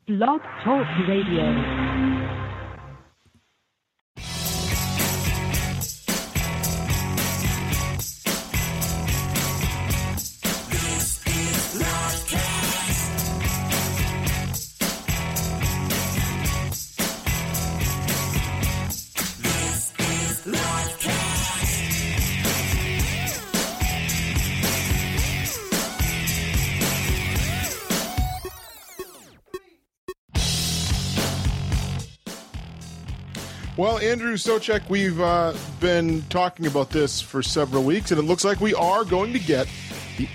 Blog Talk Radio. Well, Andrew Soucek, we've been talking about this for several weeks, and it looks like we are going to get the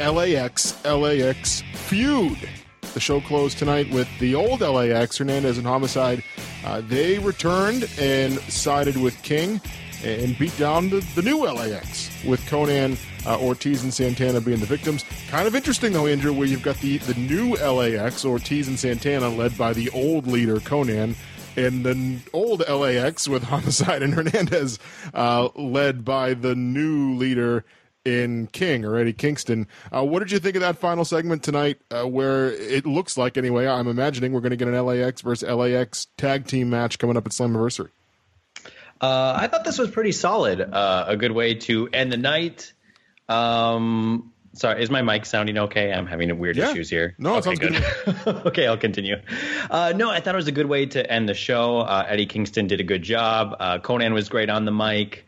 LAX feud. The show closed tonight with the old LAX, Hernandez and Homicide. They returned and sided with King and beat down the new LAX, with Konnan, Ortiz, and Santana being the victims. Kind of interesting, though, Andrew, where you've got the new LAX, Ortiz and Santana, led by the old leader, Konnan, and the old LAX with Homicide and Hernandez led by the new leader in King, or Eddie Kingston. What did you think of that final segment tonight, where it looks like, anyway, I'm imagining we're going to get an LAX versus LAX tag team match coming up at Slammiversary? I thought this was pretty solid. A good way to end the night. Sorry, is my mic sounding okay? I'm having weird issues here. No, it sounds good. Okay, I'll continue. No, I thought it was a good way to end the show. Eddie Kingston did a good job. Konnan was great on the mic.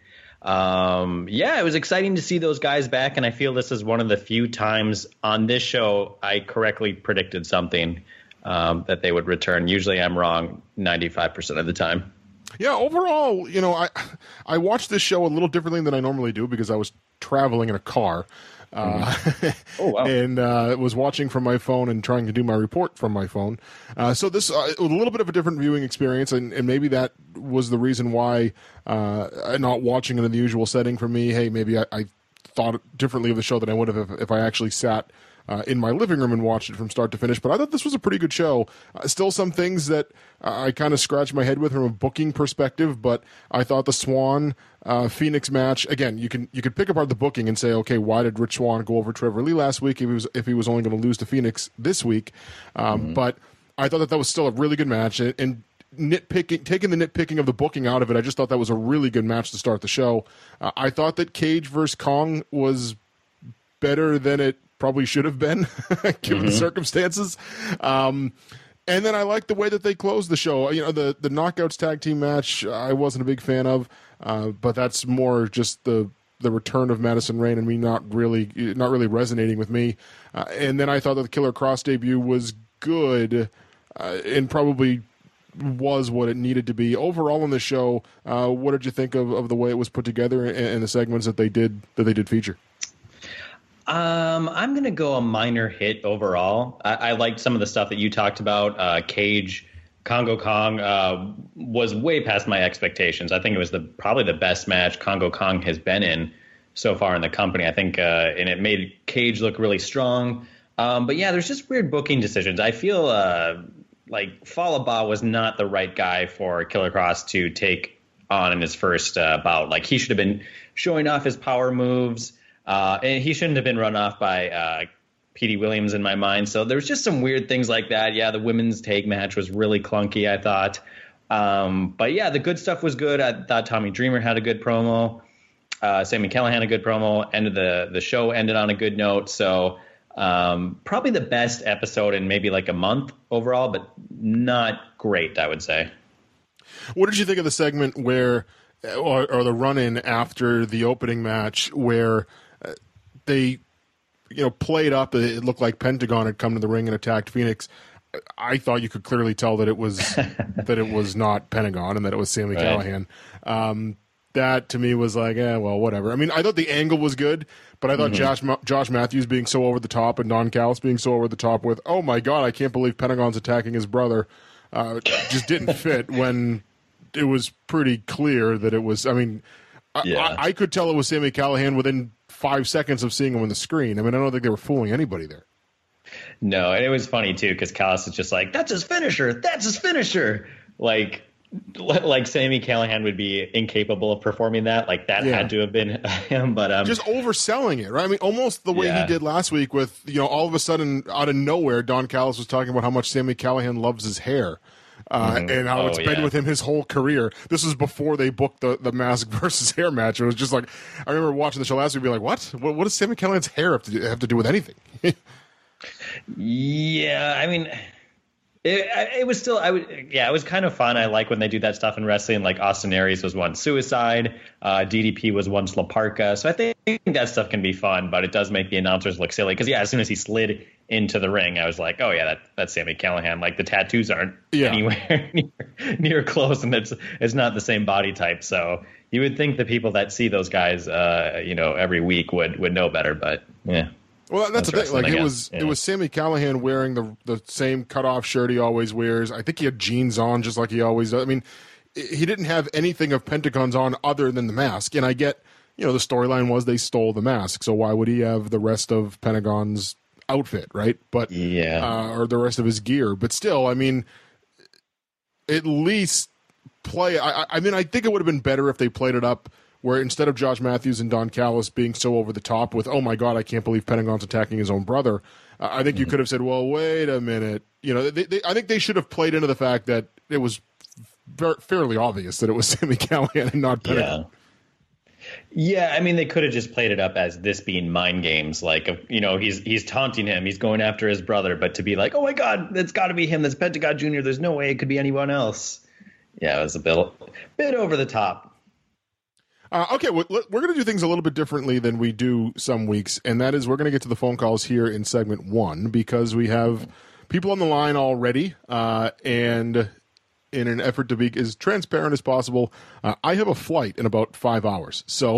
It was exciting to see those guys back, and I feel this is one of the few times on this show I correctly predicted something that they would return. Usually I'm wrong 95% of the time. Yeah, overall, I watched this show a little differently than I normally do because I was traveling in a car. Oh, wow. And was watching from my phone and trying to do my report from my phone. So this was a little bit of a different viewing experience, and maybe that was the reason why not watching in the usual setting for me. Hey, maybe I thought differently of the show than I would have if I actually sat in my living room and watched it from start to finish. But I thought this was a pretty good show. Still some things that I kind of scratched my head with from a booking perspective, but I thought the Swan Phoenix match, again, you could pick apart the booking and say, okay, why did Rich Swann go over Trevor Lee last week if he was only going to lose to Phoenix this week? But I thought that was still a really good match, and taking the nitpicking of the booking out of it, I just thought that was a really good match to start the show. I thought that Cage versus Kong was better than it probably should have been, given the circumstances. And then I liked the way that they closed the show. The Knockouts tag team match, I wasn't a big fan of, but that's more just the return of Madison Rayne and me not really resonating with me. And then I thought that the Killer Kross debut was good, and probably was what it needed to be. Overall in the show, what did you think of the way it was put together and the segments that they did feature? I'm going to go a minor hit overall. I liked some of the stuff that you talked about. Cage, Congo Kong was way past my expectations. I think it was probably the best match Congo Kong has been in so far in the company. I think, and it made Cage look really strong. But yeah, there's just weird booking decisions. I feel like Fallah Bahh was not the right guy for Killer Kross to take on in his first bout. Like, he should have been showing off his power moves. And he shouldn't have been run off by Petey Williams in my mind. So there's just some weird things like that. Yeah, the women's tag match was really clunky, I thought. But yeah, the good stuff was good. I thought Tommy Dreamer had a good promo. Sami Callihan had a good promo. Ended the show ended on a good note. So probably the best episode in maybe like a month overall, but not great, I would say. What did you think of the segment where, or the run-in after the opening match where they, played up? It looked like Pentagon had come to the ring and attacked Phoenix. I thought you could clearly tell that it was that it was not Pentagon and that it was Sami Callihan. That to me was like, well, whatever. I mean, I thought the angle was good, but I thought Josh Matthews being so over the top and Don Callis being so over the top with, oh my God, I can't believe Pentagon's attacking his brother, just didn't fit when it was pretty clear that it was. I mean, I could tell it was Sami Callihan within 5 seconds of seeing him on the screen. I mean, I don't think they were fooling anybody there. No, and it was funny too because Callis is just like, "That's his finisher. That's his finisher." Like, Like Sami Callihan would be incapable of performing that. Like that had to have been him, but just overselling it, right? I mean, almost the way he did last week with, all of a sudden out of nowhere, Don Callis was talking about how much Sami Callihan loves his hair. And how it's been with him his whole career. This is before they booked the Mask versus hair match. It was just like, I remember watching the show last week and be like, what does Sami Callihan's hair have to do with anything? Yeah, I mean, it was still, it was kind of fun. I like when they do that stuff in wrestling. Like Austin Aries was one Suicide, DDP was one Slaparka. So I think that stuff can be fun, but it does make the announcers look silly. Because as soon as he slid into the ring, I was like, oh yeah, that's Sami Callihan. Like the tattoos aren't anywhere near close, and it's not the same body type. So you would think the people that see those guys, every week would know better. But yeah. Well, that's the thing. Like it was Sami Callihan wearing the same cutoff shirt he always wears. I think he had jeans on just like he always does. I mean, he didn't have anything of Pentagon's on other than the mask. And I get, the storyline was they stole the mask, so why would he have the rest of Pentagon's outfit, right? But or the rest of his gear. But still, I mean, at least play. I mean, I think it would have been better if they played it up where instead of Josh Matthews and Don Callis being so over the top with, oh my God, I can't believe Pentagon's attacking his own brother, I think you could have said, well, wait a minute. I think they should have played into the fact that it was fairly obvious that it was Sami Callihan and not Pentagon. Yeah, I mean, they could have just played it up as this being mind games. Like, he's taunting him. He's going after his brother. But to be like, oh my God, that's got to be him. That's Pentagon Jr. There's no way it could be anyone else. Yeah, it was a bit over the top. Okay, we're going to do things a little bit differently than we do some weeks, and that is we're going to get to the phone calls here in segment 1 because we have people on the line already, and in an effort to be as transparent as possible, I have a flight in about 5 hours, so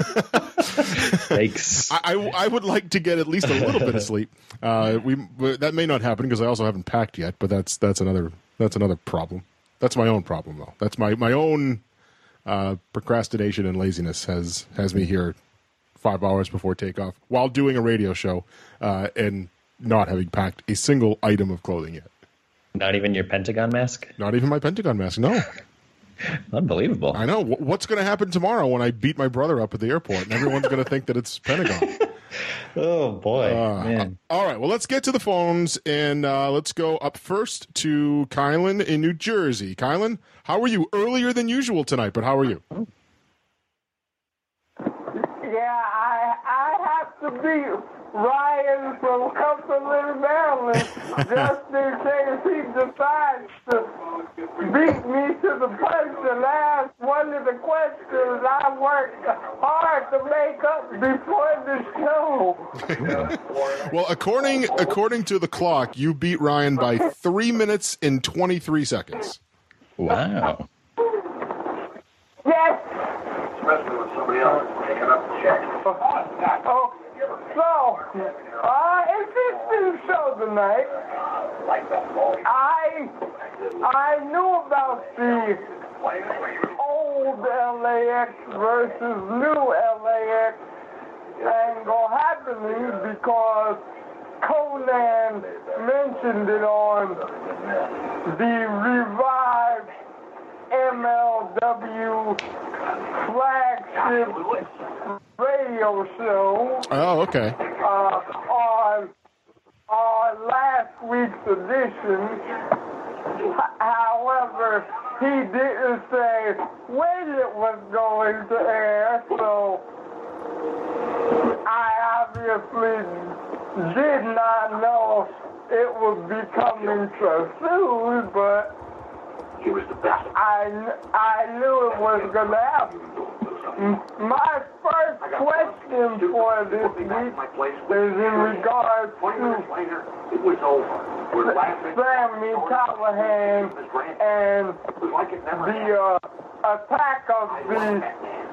Thanks. I would like to get at least a little bit of sleep. That may not happen because I also haven't packed yet, but that's another problem. That's my own problem, though. That's my own. Procrastination and laziness has me here 5 hours before takeoff while doing a radio show and not having packed a single item of clothing yet. Not even your Pentagon mask? Not even my Pentagon mask, no. Unbelievable. I know. What's going to happen tomorrow when I beat my brother up at the airport and everyone's going to think that it's Pentagon? Oh, boy. Man. All right. Well, let's get to the phones, and let's go up first to Kylan in New Jersey. Kylan, how are you? Earlier than usual tonight, but how are you? Yeah, I have to beat Ryan from Cumberland, Maryland, just in case he decides to beat me to the punch and ask one of the questions I worked hard to make up before the show. Well, according to the clock, you beat Ryan by 3 minutes and 23 seconds. Wow. Yes. Especially when somebody else is picking up the check. Oh, so, it's this new show tonight. I knew about the old LAX versus new LAX angle happening because Conan mentioned it on the revived MLW flagship radio show. Oh, okay. On last week's edition. However, he didn't say when it was going to air, so I obviously did not know it would be coming so soon, but He was the best. I knew it was going to happen. My first question for this week is in regards to It was over. We're laughing. Sami Callihan and the attack of the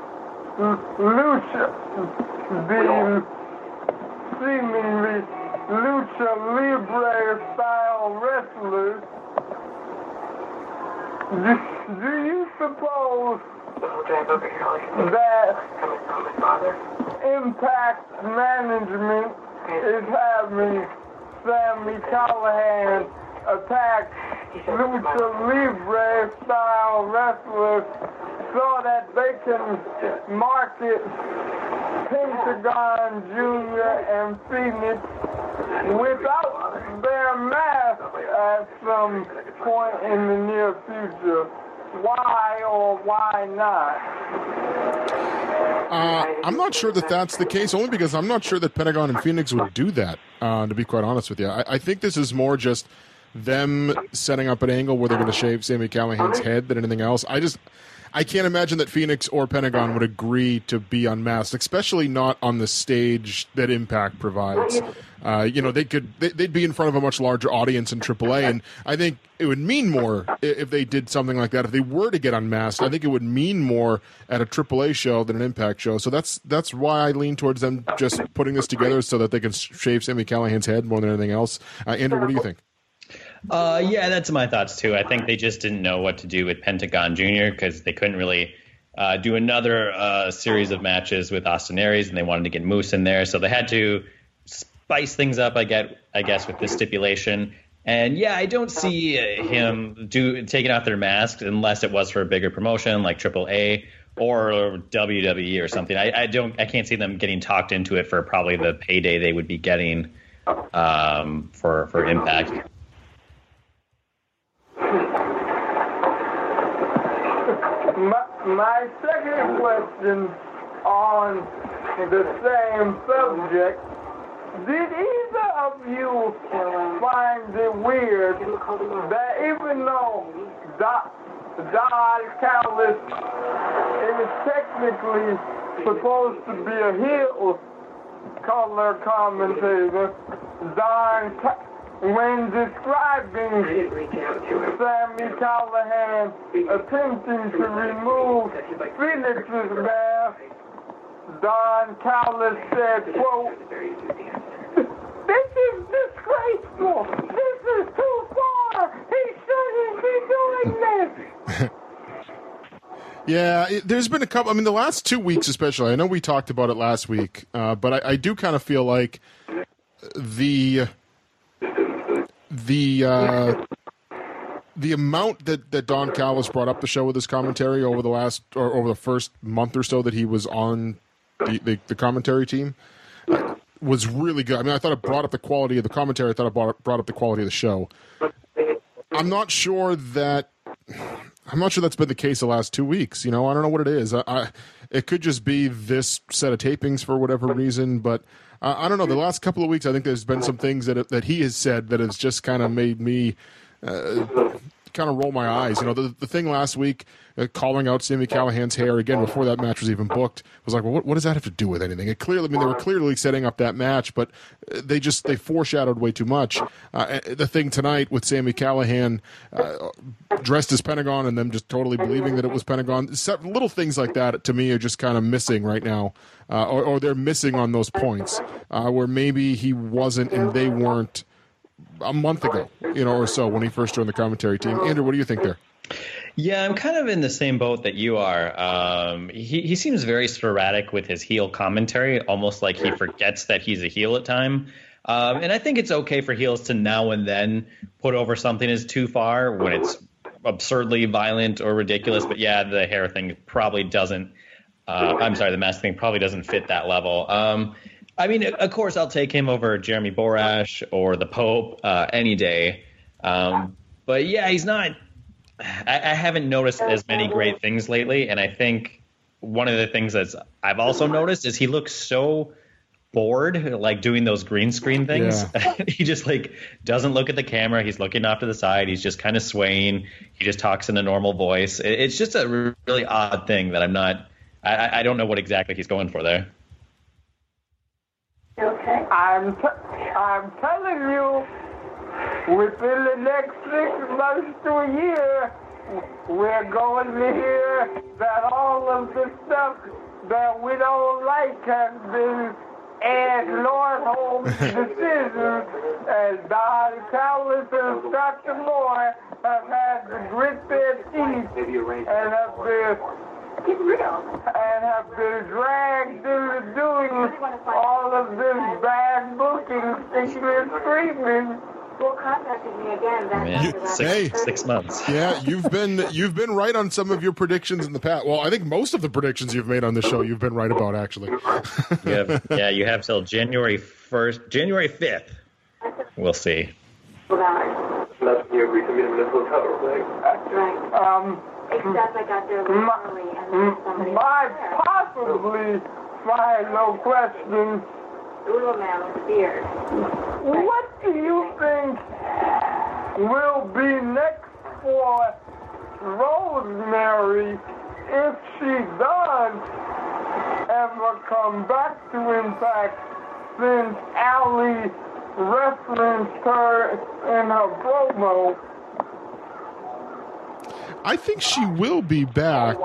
seemingly Lucha Libre style wrestlers. Do you suppose that Impact management is having Sami Callihan attack Lucha Libre style wrestlers so that they can market Pentagon Jr. and Phoenix without their mask at some point in the near future. Why or why not? I'm not sure that that's the case, only because I'm not sure that Pentagon and Phoenix would do that, to be quite honest with you. I think this is more just them setting up an angle where they're going to shave Sami Callihan's head than anything else. I can't imagine that Phoenix or Pentagon would agree to be unmasked, especially not on the stage that Impact provides. They'd be in front of a much larger audience in AAA, and I think it would mean more if they did something like that. If they were to get unmasked, I think it would mean more at a AAA show than an Impact show. So that's why I lean towards them just putting this together so that they can shave Sami Callihan's head more than anything else. Andrew, what do you think? Yeah, that's my thoughts too. I think they just didn't know what to do with Pentagon Jr. because they couldn't really do another series of matches with Austin Aries, and they wanted to get Moose in there, so they had to spice things up. I guess with this stipulation, and yeah, I don't see him taking off their masks unless it was for a bigger promotion like AAA or WWE or something. I can't see them getting talked into it for probably the payday they would be getting for Impact. My second question on the same subject, did either of you find it weird that even though Don Callis is technically supposed to be a heel color commentator, when describing Sami Callihan attempting to remove Phoenix's mask, Don Callis said, quote, "This is disgraceful. This is too far. He shouldn't be doing this." Yeah, there's been a couple. I mean, the last 2 weeks especially. I know we talked about it last week, but I do kind of feel like the amount that Don Callis brought up the show with his commentary over the first month or so that he was on the commentary team was really good. I mean, I thought it brought up the quality of the commentary. I thought it brought up the quality of the show. I'm not sure that's been the case the last 2 weeks. I don't know what it is. It could just be this set of tapings for whatever reason, but I don't know. The last couple of weeks, I think there's been some things that he has said that has just kind of made me kind of roll my eyes. The thing last week, calling out Sami Callihan's hair again before that match was even booked, was like, well, what does that have to do with anything? They were clearly setting up that match, but they foreshadowed way too much. The thing tonight with Sami Callihan dressed as Pentagon and them just totally believing that it was Pentagon, little things like that to me are just kind of missing right now, or they're missing on those points where maybe he wasn't and they weren't a month ago, or so when he first joined the commentary team. Andrew, what do you think there? Yeah, I'm kind of in the same boat that you are. He seems very sporadic with his heel commentary, almost like he forgets that he's a heel at time. And I think it's okay for heels to now and then put over something is too far when it's absurdly violent or ridiculous. But yeah, the hair thing probably doesn't. The mask thing probably doesn't fit that level. I mean, of course, I'll take him over Jeremy Borash or the Pope any day. But yeah, he's not. I haven't noticed as many great things lately, and I think one of the things that I've also noticed is he looks so bored, like doing those green screen things. Yeah. He just doesn't look at the camera. He's looking off to the side. He's just kind of swaying. He just talks in a normal voice. It's just a really odd thing that I don't know what exactly he's going for there. Okay. I'm telling you, within the next 6 months to a year, we're going to hear that all of the stuff that we don't like has been Ed Nordholm's decisions, and Don Callis and Dr. Moore have had to grit their teeth and have been dragged into doing all of this bad booking, sticking and screaming Well, contacted me again. That's Man, six months. Yeah, you've been right on some of your predictions in the past. Well, I think most of the predictions you've made on this show you've been right about, actually. You have till January 5th. We'll see. That's you agree to meet him in this hotel, right? Right. Except I got there a little early and then somebody My possibly final question. Little man with beard. What do you think will be next for Rosemary if she does ever come back to Impact since Ali referenced her in her promo? I think she will be back.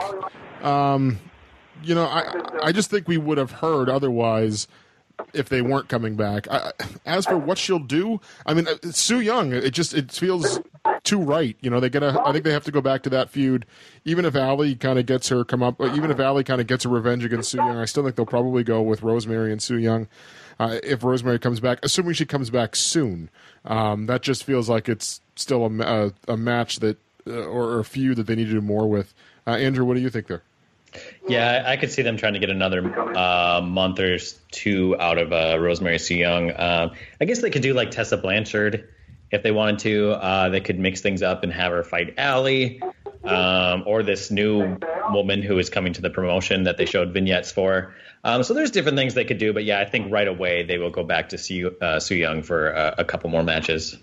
I just think we would have heard otherwise if they weren't coming back. As for what she'll do, I mean, Su Yung, it feels too right. I think they have to go back to that feud. Even if Ali kind of gets her even if Ali kind of gets her revenge against Su Yung, I still think they'll probably go with Rosemary and Su Yung. If Rosemary comes back, assuming she comes back soon, that just feels like it's still a match that or a feud that they need to do more with. Andrew, what do you think there? Yeah, I could see them trying to get another month or two out of Rosemary Su Yung. I guess they could do like Tessa Blanchard if they wanted to. They could mix things up and have her fight Ali, or this new woman who is coming to the promotion that they showed vignettes for. So there's different things they could do, but yeah, I think right away they will go back to Su Yung for a couple more matches.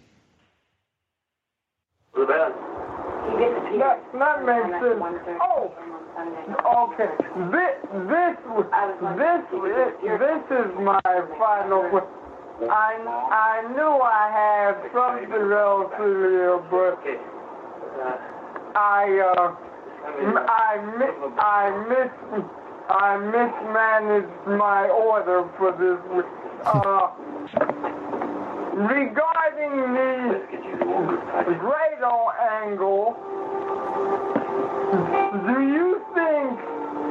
That makes sense. Oh, okay. This is my final question. I knew I had something else here, but I mismanaged my order for this week. Regarding the Grado angle, do you think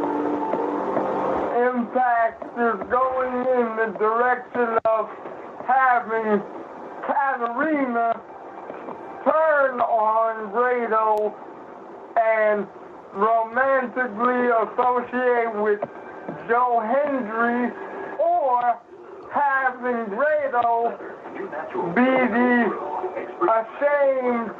Impact is going in the direction of having Katarina turn on Grado and romantically associate with Joe Hendry, or having Grado be the ashamed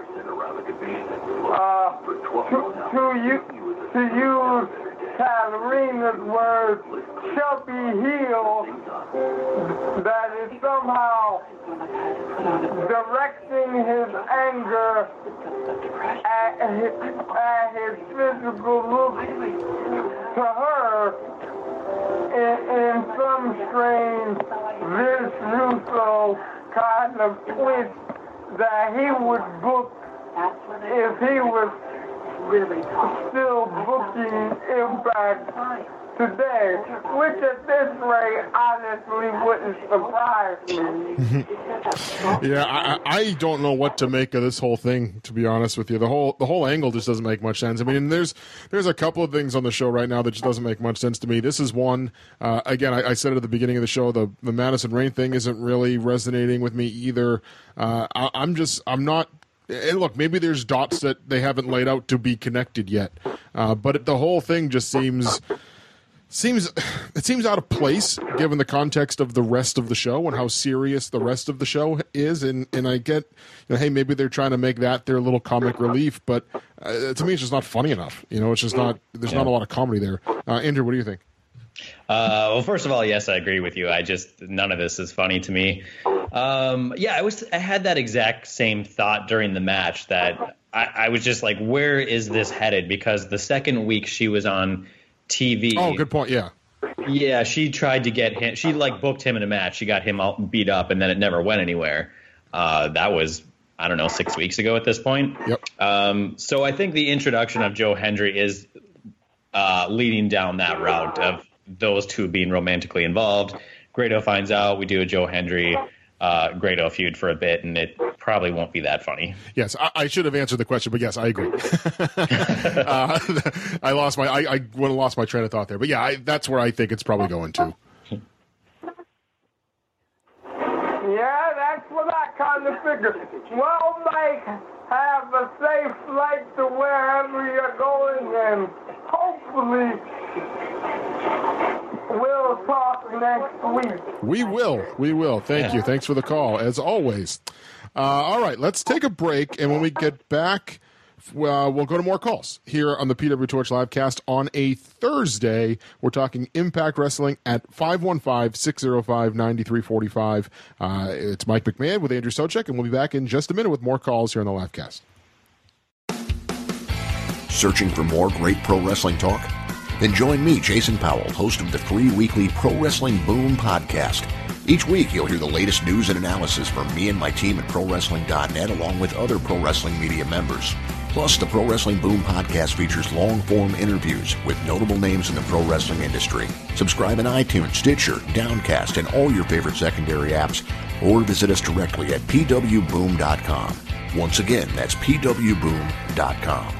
to use Katarina's words, chubby heel that is somehow directing his anger at his physical look to her in some strange Vince Russo kind of twist that he would book if he was still booking Impact today, which at this rate honestly wouldn't surprise me. Yeah, I don't know what to make of this whole thing, to be honest with you. The whole angle just doesn't make much sense. I mean, there's a couple of things on the show right now that just doesn't make much sense to me. This is one. Again, I said it at the beginning of the show. The Madison Rayne thing isn't really resonating with me either. I'm not. And look, maybe there's dots that they haven't laid out to be connected yet, but the whole thing just seems out of place given the context of the rest of the show and how serious the rest of the show is. And I get, hey, maybe they're trying to make that their little comic relief, but to me, it's just not funny enough. It's just not. There's not a lot of comedy there. Andrew, what do you think? Well, first of all, yes, I agree with you. None of this is funny to me. I had that exact same thought during the match that I was just like, where is this headed? Because the second week she was on TV. Oh, good point. Yeah. Yeah, she tried to get him. She booked him in a match. She got him all beat up, and then it never went anywhere. That was, 6 weeks ago at this point. Yep. So I think the introduction of Joe Hendry is leading down that route of those two being romantically involved. Grado finds out. We do a Joe Hendry Grado feud for a bit, and it probably won't be that funny. Yes, I should have answered the question, but yes, I agree. I would have lost my train of thought there, but yeah, that's where I think it's probably going to. Yeah, that's what I kind of figure, well, Mike, have a safe flight to wherever you're going, and hopefully we'll talk next week. We will. Thank you. Thanks for the call, as always. All right, let's take a break, and when we get back, we'll go to more calls here on the PW Torch Livecast on a Thursday. We're talking Impact Wrestling at 515-605-9345. It's Mike McMahon with Andrew Socek, and we'll be back in just a minute with more calls here on the Livecast. Searching for more great pro wrestling talk? Then join me, Jason Powell, host of the free weekly Pro Wrestling Boom podcast. Each week, you'll hear the latest news and analysis from me and my team at ProWrestling.net, along with other pro wrestling media members. Plus, the Pro Wrestling Boom podcast features long-form interviews with notable names in the pro wrestling industry. Subscribe in iTunes, Stitcher, Downcast, and all your favorite secondary apps, or visit us directly at pwboom.com. Once again, that's pwboom.com.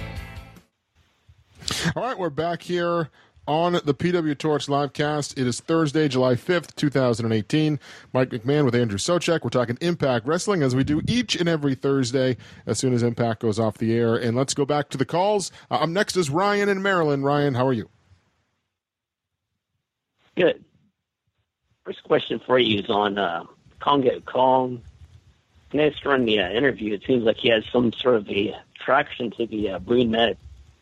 All right, we're back here on the PW Torch Livecast. It is Thursday, July 5th, 2018. Mike McMahon with Andrew Socek. We're talking Impact Wrestling, as we do each and every Thursday as soon as Impact goes off the air. And let's go back to the calls. Up next is Ryan in Maryland. Ryan, how are you? Good. First question for you is on Kongo Kong. Next during the interview, it seems like he has some sort of a attraction to the brunette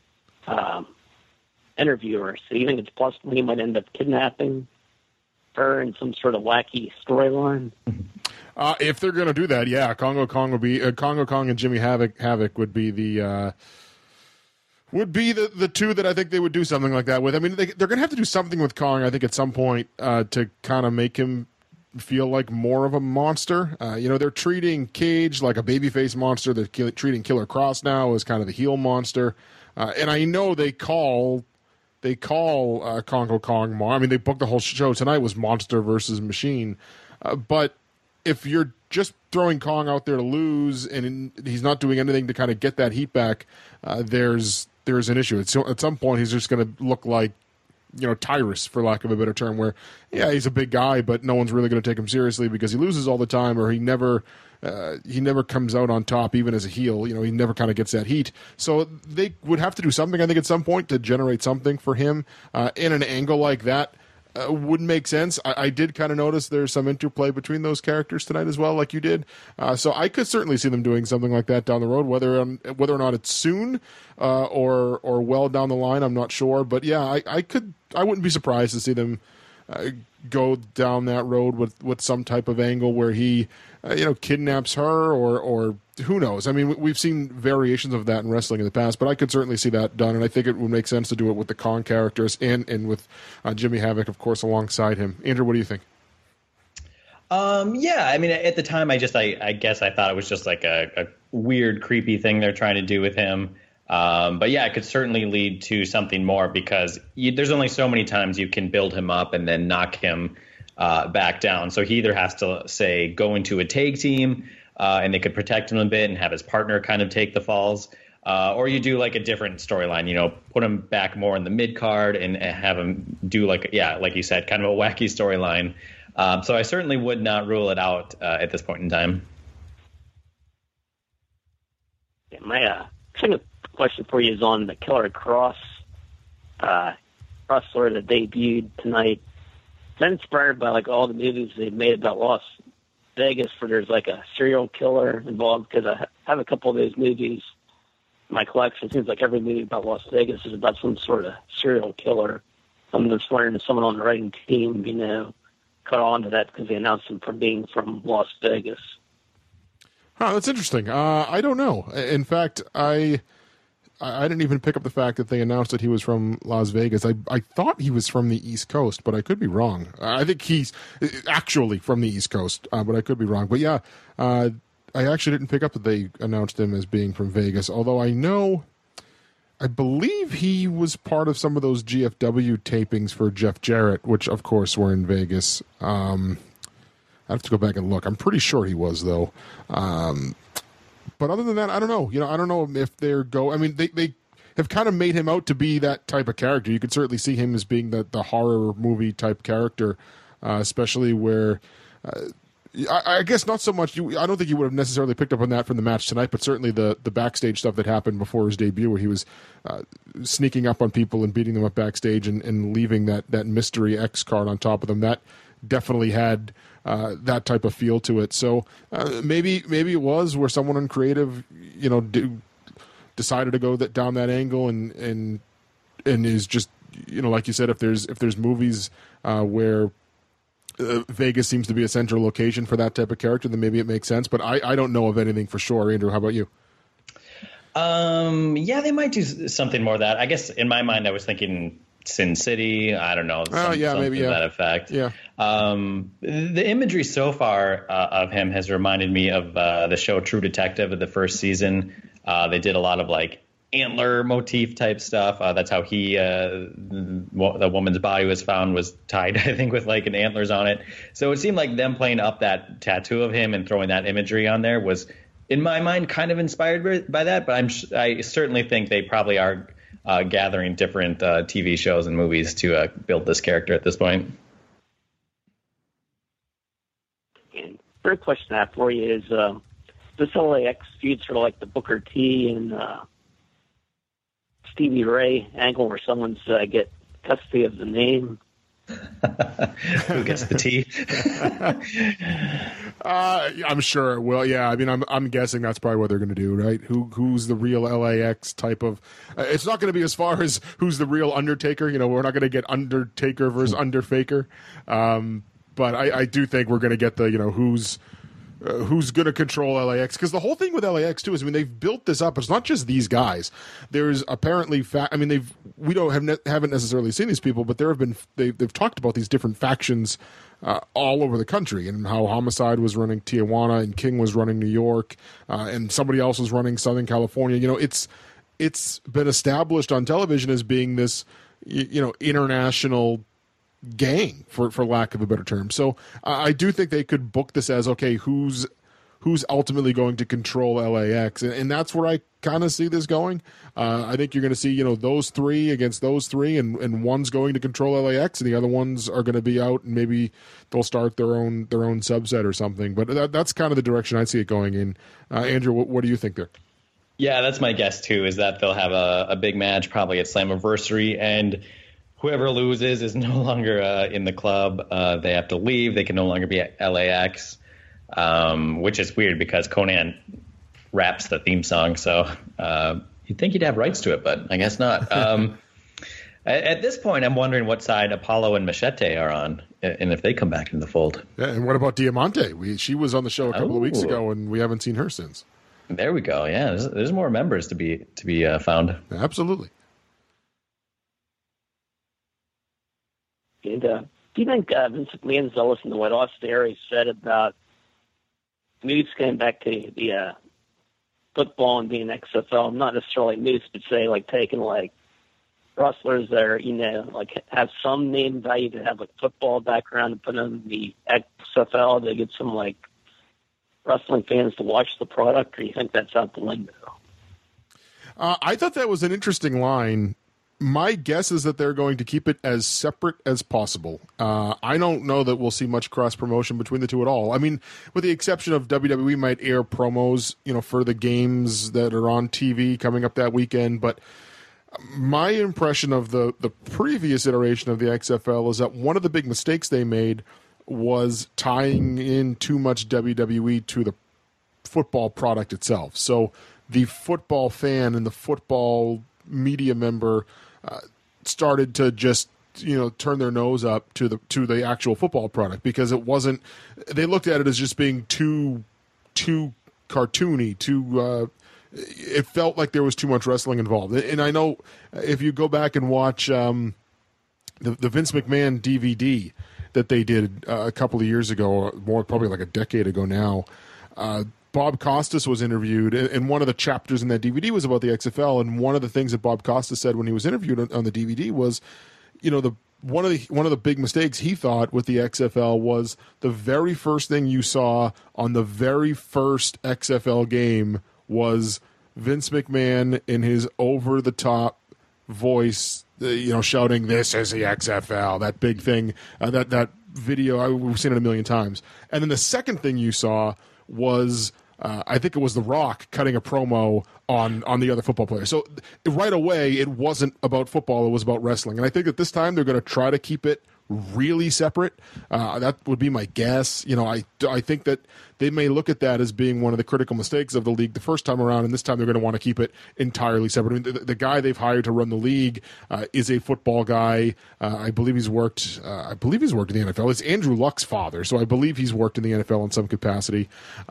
interviewer. So you think it's possible he might end up kidnapping her in some sort of wacky storyline? If they're going to do that, yeah, Kongo Kong would be Kongo Kong and Jimmy Havoc would be the two that I think they would do something like that with. I mean, they're going to have to do something with Kong, I think, at some point to kind of make him feel like more of a monster. They're treating Cage like a babyface monster. They're treating Killer Cross now as kind of the heel monster. And I know they call Kongo Kong I mean, they booked the whole show tonight was Monster versus Machine. But if you're just throwing Kong out there to lose and he's not doing anything to kind of get that heat back, there's an issue. At some point, he's just going to look like, Tyrus, for lack of a better term, where, yeah, he's a big guy, but no one's really going to take him seriously because he loses all the time, or he never comes out on top, even as a heel. He never kind of gets that heat. So they would have to do something, I think, at some point to generate something for him in an angle like that. Would make sense. I did kind of notice there's some interplay between those characters tonight as well, like you did. So I could certainly see them doing something like that down the road, whether or not it's soon or well down the line. I'm not sure, but yeah, I wouldn't be surprised to see them go down that road with some type of angle where he kidnaps her or who knows. I mean, we've seen variations of that in wrestling in the past, but I could certainly see that done, and I think it would make sense to do it with the Kong characters and with Jimmy Havoc, of course, alongside him. Andrew, what do you think? Yeah, I mean, at the time, I guess I thought it was just like a weird, creepy thing they're trying to do with him. But yeah, it could certainly lead to something more because there's only so many times you can build him up and then knock him back down. So he either has to, say, go into a tag team and they could protect him a bit and have his partner kind of take the falls. Or you do like a different storyline, put him back more in the mid card and have him do like you said, kind of a wacky storyline. So I certainly would not rule it out at this point in time. Yeah, my second question for you is on the Killer Cross wrestler that debuted tonight. Is that inspired by like all the movies they've made about Las Vegas, where there's like a serial killer involved? Because I have a couple of those movies in my collection. It seems like every movie about Las Vegas is about some sort of serial killer. I'm just wondering if someone on the writing team, caught on to that because they announced him from being from Las Vegas. Oh, that's interesting. I don't know. In fact, I didn't even pick up the fact that they announced that he was from Las Vegas. I thought he was from the East Coast, but I could be wrong. I think he's actually from the East Coast, but I could be wrong. But yeah, I actually didn't pick up that they announced him as being from Vegas, although I believe he was part of some of those GFW tapings for Jeff Jarrett, which of course were in Vegas. I have to go back and look. I'm pretty sure he was, though. But other than that, I don't know. I don't know if I mean, they have kind of made him out to be that type of character. You could certainly see him as being the horror movie type character, especially where I guess not so much. I don't think you would have necessarily picked up on that from the match tonight, but certainly the backstage stuff that happened before his debut, where he was sneaking up on people and beating them up backstage and leaving that mystery X card on top of them. That definitely had that type of feel to it. So maybe it was where someone on creative, decided to go down that angle and is just, like you said, if there's movies where Vegas seems to be a central location for that type of character, then maybe it makes sense. But I don't know of anything for sure. Andrew, how about you? Yeah, they might do something more of that. I guess in my mind, I was thinking Sin City. I don't know. Maybe to that effect. Yeah. The imagery so far of him has reminded me of the show True Detective of the first season. They did a lot of like antler motif type stuff. That's how the woman's body was found, was tied, I think, with like an antlers on it. So it seemed like them playing up that tattoo of him and throwing that imagery on there was, in my mind, kind of inspired by that. But I certainly think they probably are gathering different TV shows and movies to build this character at this point. And third question I have for you is, this LAX feud sort of like the Booker T and Stevie Ray angle where someone's get custody of the name? Who gets the T? I'm sure it will. Yeah, I mean, I'm guessing that's probably what they're going to do, right? Who's the real LAX type of? It's not going to be as far as who's the real Undertaker. We're not going to get Undertaker versus Underfaker. But I do think we're going to get the who's going to control LAX, because the whole thing with LAX too is, they've built this up. It's not just these guys. There's apparently we haven't necessarily seen these people, but they've talked about these different factions all over the country, and how Homicide was running Tijuana and King was running New York, and somebody else was running Southern California. It's been established on television as being this international gang, for lack of a better term. So I do think they could book this as, okay, who's ultimately going to control LAX, and that's where I kind of see this going. I think you're going to see those three against those three, and one's going to control LAX, and the other ones are going to be out, and maybe they'll start their own subset or something. But that's kind of the direction I see it going in. Andrew, what do you think there? Yeah, that's my guess too. Is that they'll have a big match probably at Slammiversary, and whoever loses is no longer in the club. They have to leave. They can no longer be at LAX, which is weird because Conan raps the theme song. So you'd think he'd have rights to it, but I guess not. At this point, I'm wondering what side Apollo and Machete are on, and if they come back in the fold. Yeah, and what about Diamante? She was on the show a couple of weeks ago, and we haven't seen her since. There we go. Yeah, there's more members to be found. Absolutely. And do you think Vince McMahon's zealous in what Austin Aries said about, maybe it's going back to the football and being XFL, not necessarily moose, but say like taking like wrestlers that are, like have some name value to have like football background and put them in the XFL to get some like wrestling fans to watch the product, or you think that's out the window? I thought that was an interesting line. My guess is that they're going to keep it as separate as possible. I don't know that we'll see much cross-promotion between the two at all. I mean, with the exception of WWE might air promos, for the games that are on TV coming up that weekend. But my impression of the previous iteration of the XFL is that one of the big mistakes they made was tying in too much WWE to the football product itself. So the football fan and the football media member started to just turn their nose up to the actual football product, because it wasn't. They looked at it as just being too cartoony. It felt like there was too much wrestling involved. And I know if you go back and watch the Vince McMahon DVD that they did a couple of years ago, or more, probably like a decade ago now. Bob Costas was interviewed, and one of the chapters in that DVD was about the XFL. And one of the things that Bob Costas said when he was interviewed on the DVD was, one of the big mistakes he thought with the XFL was the very first thing you saw on the very first XFL game was Vince McMahon in his over the top voice, shouting, "This is the XFL," that big thing, that video. We've seen it a million times. And then the second thing you saw was, I think it was The Rock cutting a promo on the other football player. So right away, it wasn't about football. It was about wrestling. And I think that this time they're going to try to keep it really separate. That would be my guess. I think that they may look at that as being one of the critical mistakes of the league the first time around, and this time they're going to want to keep it entirely separate. I mean, the guy they've hired to run the league is a football guy. I believe he's worked in the NFL. It's Andrew Luck's father, so I believe he's worked in the NFL in some capacity.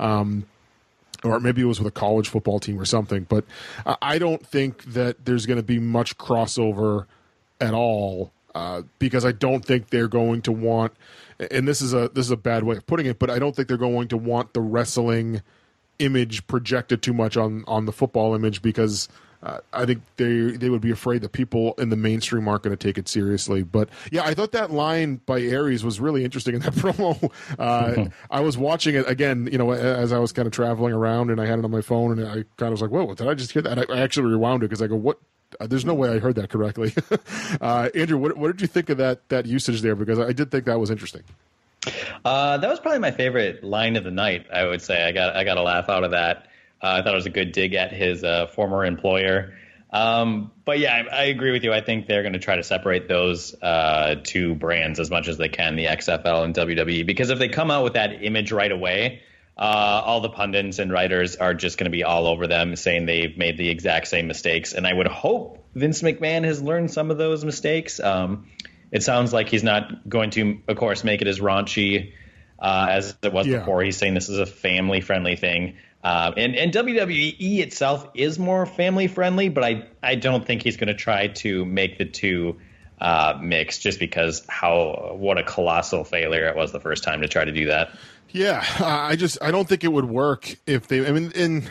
Or maybe it was with a college football team or something. But I don't think that there's going to be much crossover at all. Because I don't think they're going to want, and this is a bad way of putting it, but I don't think they're going to want the wrestling image projected too much on the football image, because I think they would be afraid that people in the mainstream aren't going to take it seriously. But yeah, I thought that line by Aries was really interesting in that promo. I was watching it again, as I was kind of traveling around, and I had it on my phone, and I kind of was like, "Whoa, did I just hear that?" And I actually rewound it because I go, "What? There's no way I heard that correctly." Andrew, what did you think of that usage there? Because I did think that was interesting. That was probably my favorite line of the night, I would say. I got a laugh out of that. I thought it was a good dig at his former employer. But yeah, I agree with you. I think they're going to try to separate those two brands as much as they can, the XFL and WWE, because if they come out with that image right away, all the pundits and writers are just going to be all over them saying they've made the exact same mistakes. And I would hope Vince McMahon has learned some of those mistakes. It sounds like he's not going to, of course, make it as raunchy as it was before. He's saying this is a family-friendly thing. And WWE itself is more family-friendly, but I don't think he's going to try to make the two mix, just because what a colossal failure it was the first time to try to do that. Yeah, I don't think it would work if they. I mean,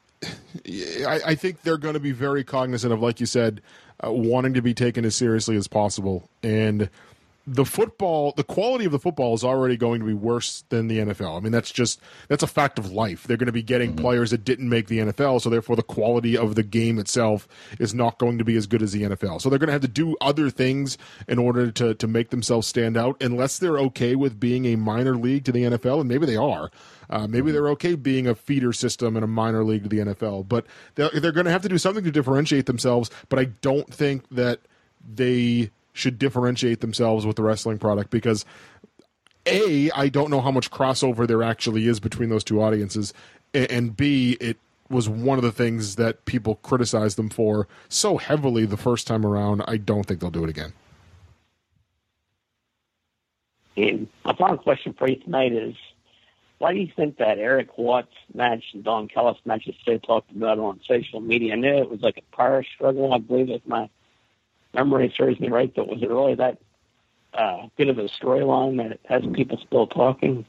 I think they're going to be very cognizant of, like you said, wanting to be taken as seriously as possible. And the quality of the football is already going to be worse than the NFL. I mean, that's a fact of life. They're going to be getting players that didn't make the NFL, so therefore the quality of the game itself is not going to be as good as the NFL. So they're going to have to do other things in order to make themselves stand out, unless they're okay with being a minor league to the NFL, and maybe they are. Maybe they're okay being a feeder system in a minor league to the NFL, but they're going to have to do something to differentiate themselves, but I don't think that they should differentiate themselves with the wrestling product, because A, I don't know how much crossover there actually is between those two audiences, and B, it was one of the things that people criticized them for so heavily the first time around. I don't think they'll do it again. And my final question for you tonight is, why do you think that Eric Watts match and Don Callis match is so talked about on social media? I knew it was like a power struggle, I believe, if my memory serves me right, but was it really that good of a storyline that it has people still talking?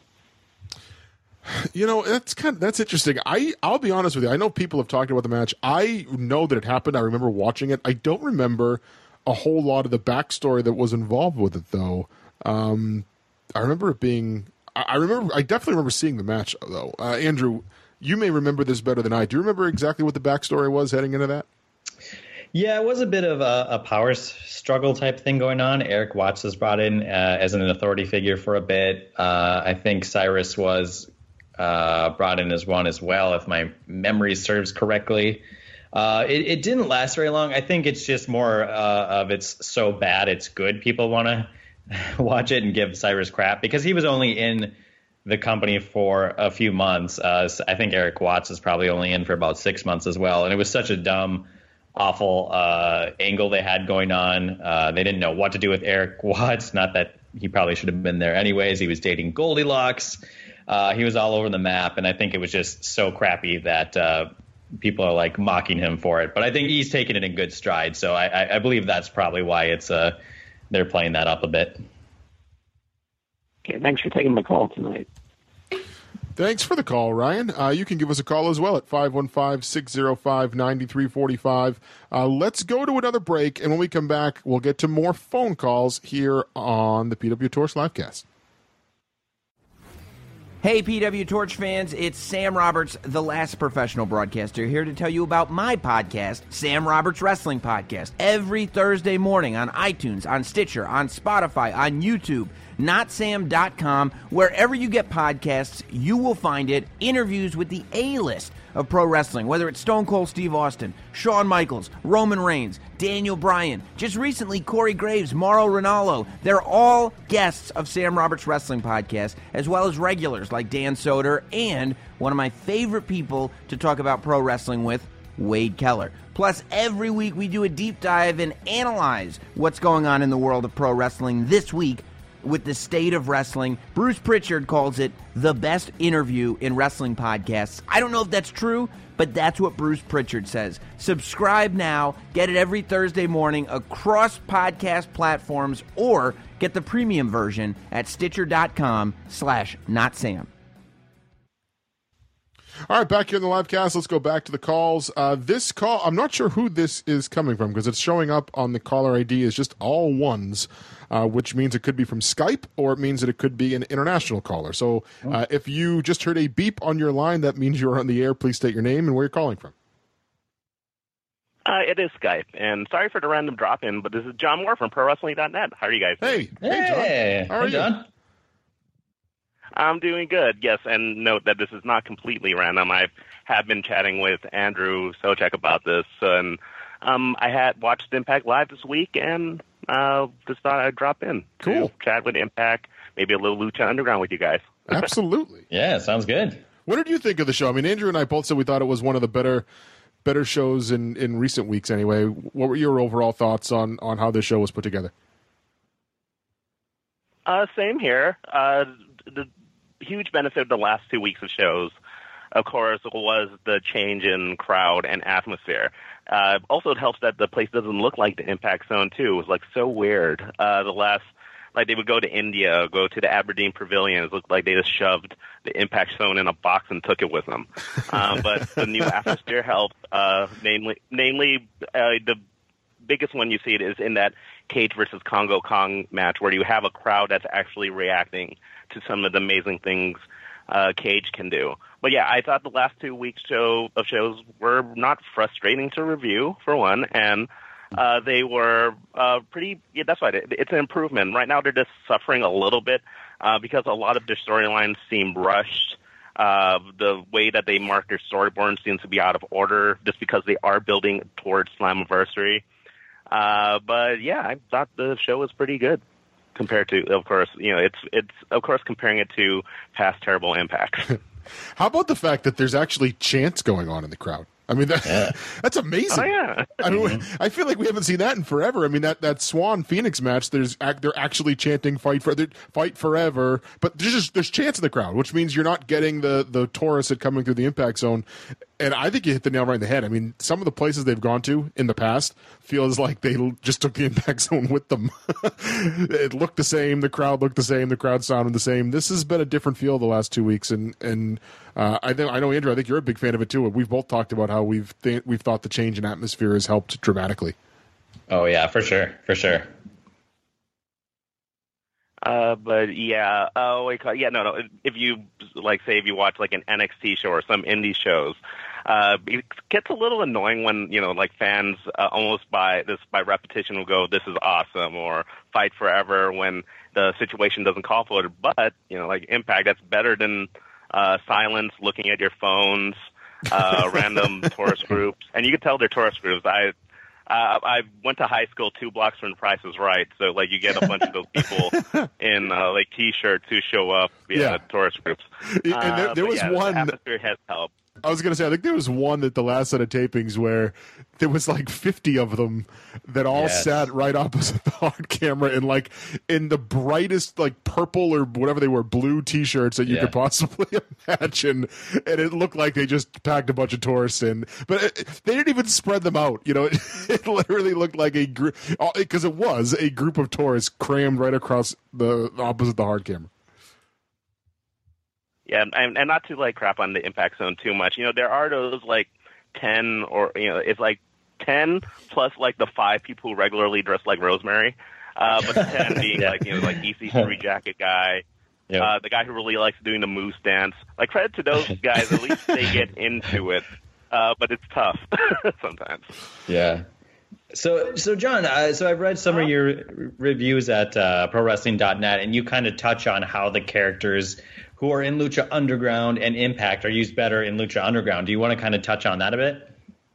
That's interesting. I'll be honest with you. I know people have talked about the match. I know that it happened. I remember watching it. I don't remember a whole lot of the backstory that was involved with it, though. I remember it being. I definitely remember seeing the match, though. Andrew, you may remember this better than I. Do you remember exactly what the backstory was heading into that? Yeah, it was a bit of a power struggle type thing going on. Eric Watts was brought in as an authority figure for a bit. I think Cyrus was brought in as one as well, if my memory serves correctly. It didn't last very long. I think it's just more of it's so bad it's good. People want to watch it and give Cyrus crap, because he was only in the company for a few months. I think Eric Watts is probably only in for about 6 months as well. And it was such a dumb, awful angle they had going on. They didn't know what to do with Eric Watts. Not that he probably should have been there anyways. He was dating Goldilocks. He was all over the map. And I think it was just so crappy that people are like mocking him for it. But I think he's taking it in good stride. So I believe that's probably why it's they're playing that up a bit. Okay, thanks for taking my call tonight. Thanks for the call, Ryan. You can give us a call as well at 515-605-9345. Let's go to another break, and when we come back, we'll get to more phone calls here on the PW Torch Livecast. Hey, PW Torch fans, it's Sam Roberts, the last professional broadcaster, here to tell you about my podcast, Sam Roberts Wrestling Podcast. Every Thursday morning on iTunes, on Stitcher, on Spotify, on YouTube, notsam.com. Wherever you get podcasts, you will find it. Interviews with the A-list of pro wrestling, whether it's Stone Cold Steve Austin, Shawn Michaels, Roman Reigns, Daniel Bryan, just recently Corey Graves, Mauro Ranallo. They're all guests of Sam Roberts Wrestling Podcast, as well as regulars like Dan Soder and one of my favorite people to talk about pro wrestling with, Wade Keller. Plus, every week we do a deep dive and analyze what's going on in the world of pro wrestling this week with the state of wrestling. Bruce Pritchard calls it the best interview in wrestling podcasts. I don't know if that's true, but that's what Bruce Pritchard says. Subscribe now. Get it every Thursday morning across podcast platforms, or get the premium version at Stitcher.com/NotSam. All right, back here in the live cast, let's go back to the calls. This call, I'm not sure who this is coming from because it's showing up on the caller ID as just all ones, which means it could be from Skype or it means that it could be an international caller. So if you just heard a beep on your line, that means you're on the air. Please state your name and where you're calling from. It is Skype, and sorry for the random drop-in, but this is John Moore from ProWrestling.net. How are you guys doing? Hey, John. How are you? John. I'm doing good, yes, and note that this is not completely random. I have been chatting with Andrew Socek about this, and I had watched Impact Live this week, and just thought I'd drop in to chat with Impact, maybe a little Lucha Underground with you guys. Absolutely. Yeah, sounds good. What did you think of the show? I mean, Andrew and I both said we thought it was one of the better shows in recent weeks anyway. What were your overall thoughts on how this show was put together? Same here. The huge benefit of the last 2 weeks of shows, of course, was the change in crowd and atmosphere. Also, it helps that the place doesn't look like the Impact Zone, too. It was, like, so weird. Like, they would go to India, go to the Aberdeen Pavilion. It looked like they just shoved the Impact Zone in a box and took it with them. But the new atmosphere helped, namely the biggest one you see it is in that Cage versus Congo Kong match where you have a crowd that's actually reacting to some of the amazing things Cage can do. But yeah, I thought the last 2 weeks of shows were not frustrating to review, for one, and they were pretty, yeah, that's right, it's an improvement. Right now they're just suffering a little bit because a lot of their storylines seem rushed. The way that they mark their storyboards seems to be out of order just because they are building towards Slammiversary. But yeah, I thought the show was pretty good compared to, of course, it's of course comparing it to past terrible Impact. How about the fact that there's actually chants going on in the crowd? I mean, that's amazing. Oh, yeah. I mean, I feel like we haven't seen that in forever. I mean, that Swan Phoenix match, they're actually chanting fight forever, but there's chants in the crowd, which means you're not getting the tourists coming through the Impact Zone. And I think you hit the nail right in the head. I mean, some of the places they've gone to in the past feels like they just took the Impact Zone with them. It looked the same. The crowd looked the same. The crowd sounded the same. This has been a different feel the last 2 weeks. And I know, Andrew, I think you're a big fan of it too. We've both talked about how we've thought the change in atmosphere has helped dramatically. Oh yeah, for sure. But yeah, no. If you if you watch like an NXT show or some indie shows, it gets a little annoying when fans almost by repetition will go, "This is awesome" or "Fight forever" when the situation doesn't call for it. But like Impact, that's better than silence, looking at your phones, random tourist groups, and you can tell they're tourist groups. I went to high school 2 blocks from The Price is Right, so you get a bunch of those people in T-shirts who show up, tourist groups. And there was one. The atmosphere has helped. I was going to say, I think there was one at the last set of tapings where there was 50 of them that all sat right opposite the hard camera in the brightest purple or whatever they were, blue T-shirts that you could possibly imagine, and it looked like they just packed a bunch of tourists in. But they didn't even spread them out. It literally looked like a group, because it was a group of tourists crammed right across the opposite the hard camera. Yeah, and not to crap on the Impact Zone too much. There are those 10 or it's 10 plus the 5 people who regularly dress like Rosemary, but the 10 being EC3 jacket guy, the guy who really likes doing the moose dance. Like, credit to those guys. At least they get into it. But it's tough sometimes. Yeah. So John, so I've read some of your reviews at ProWrestling.net, and you kind of touch on how the characters who are in Lucha Underground and Impact are used better in Lucha Underground. Do you want to kind of touch on that a bit?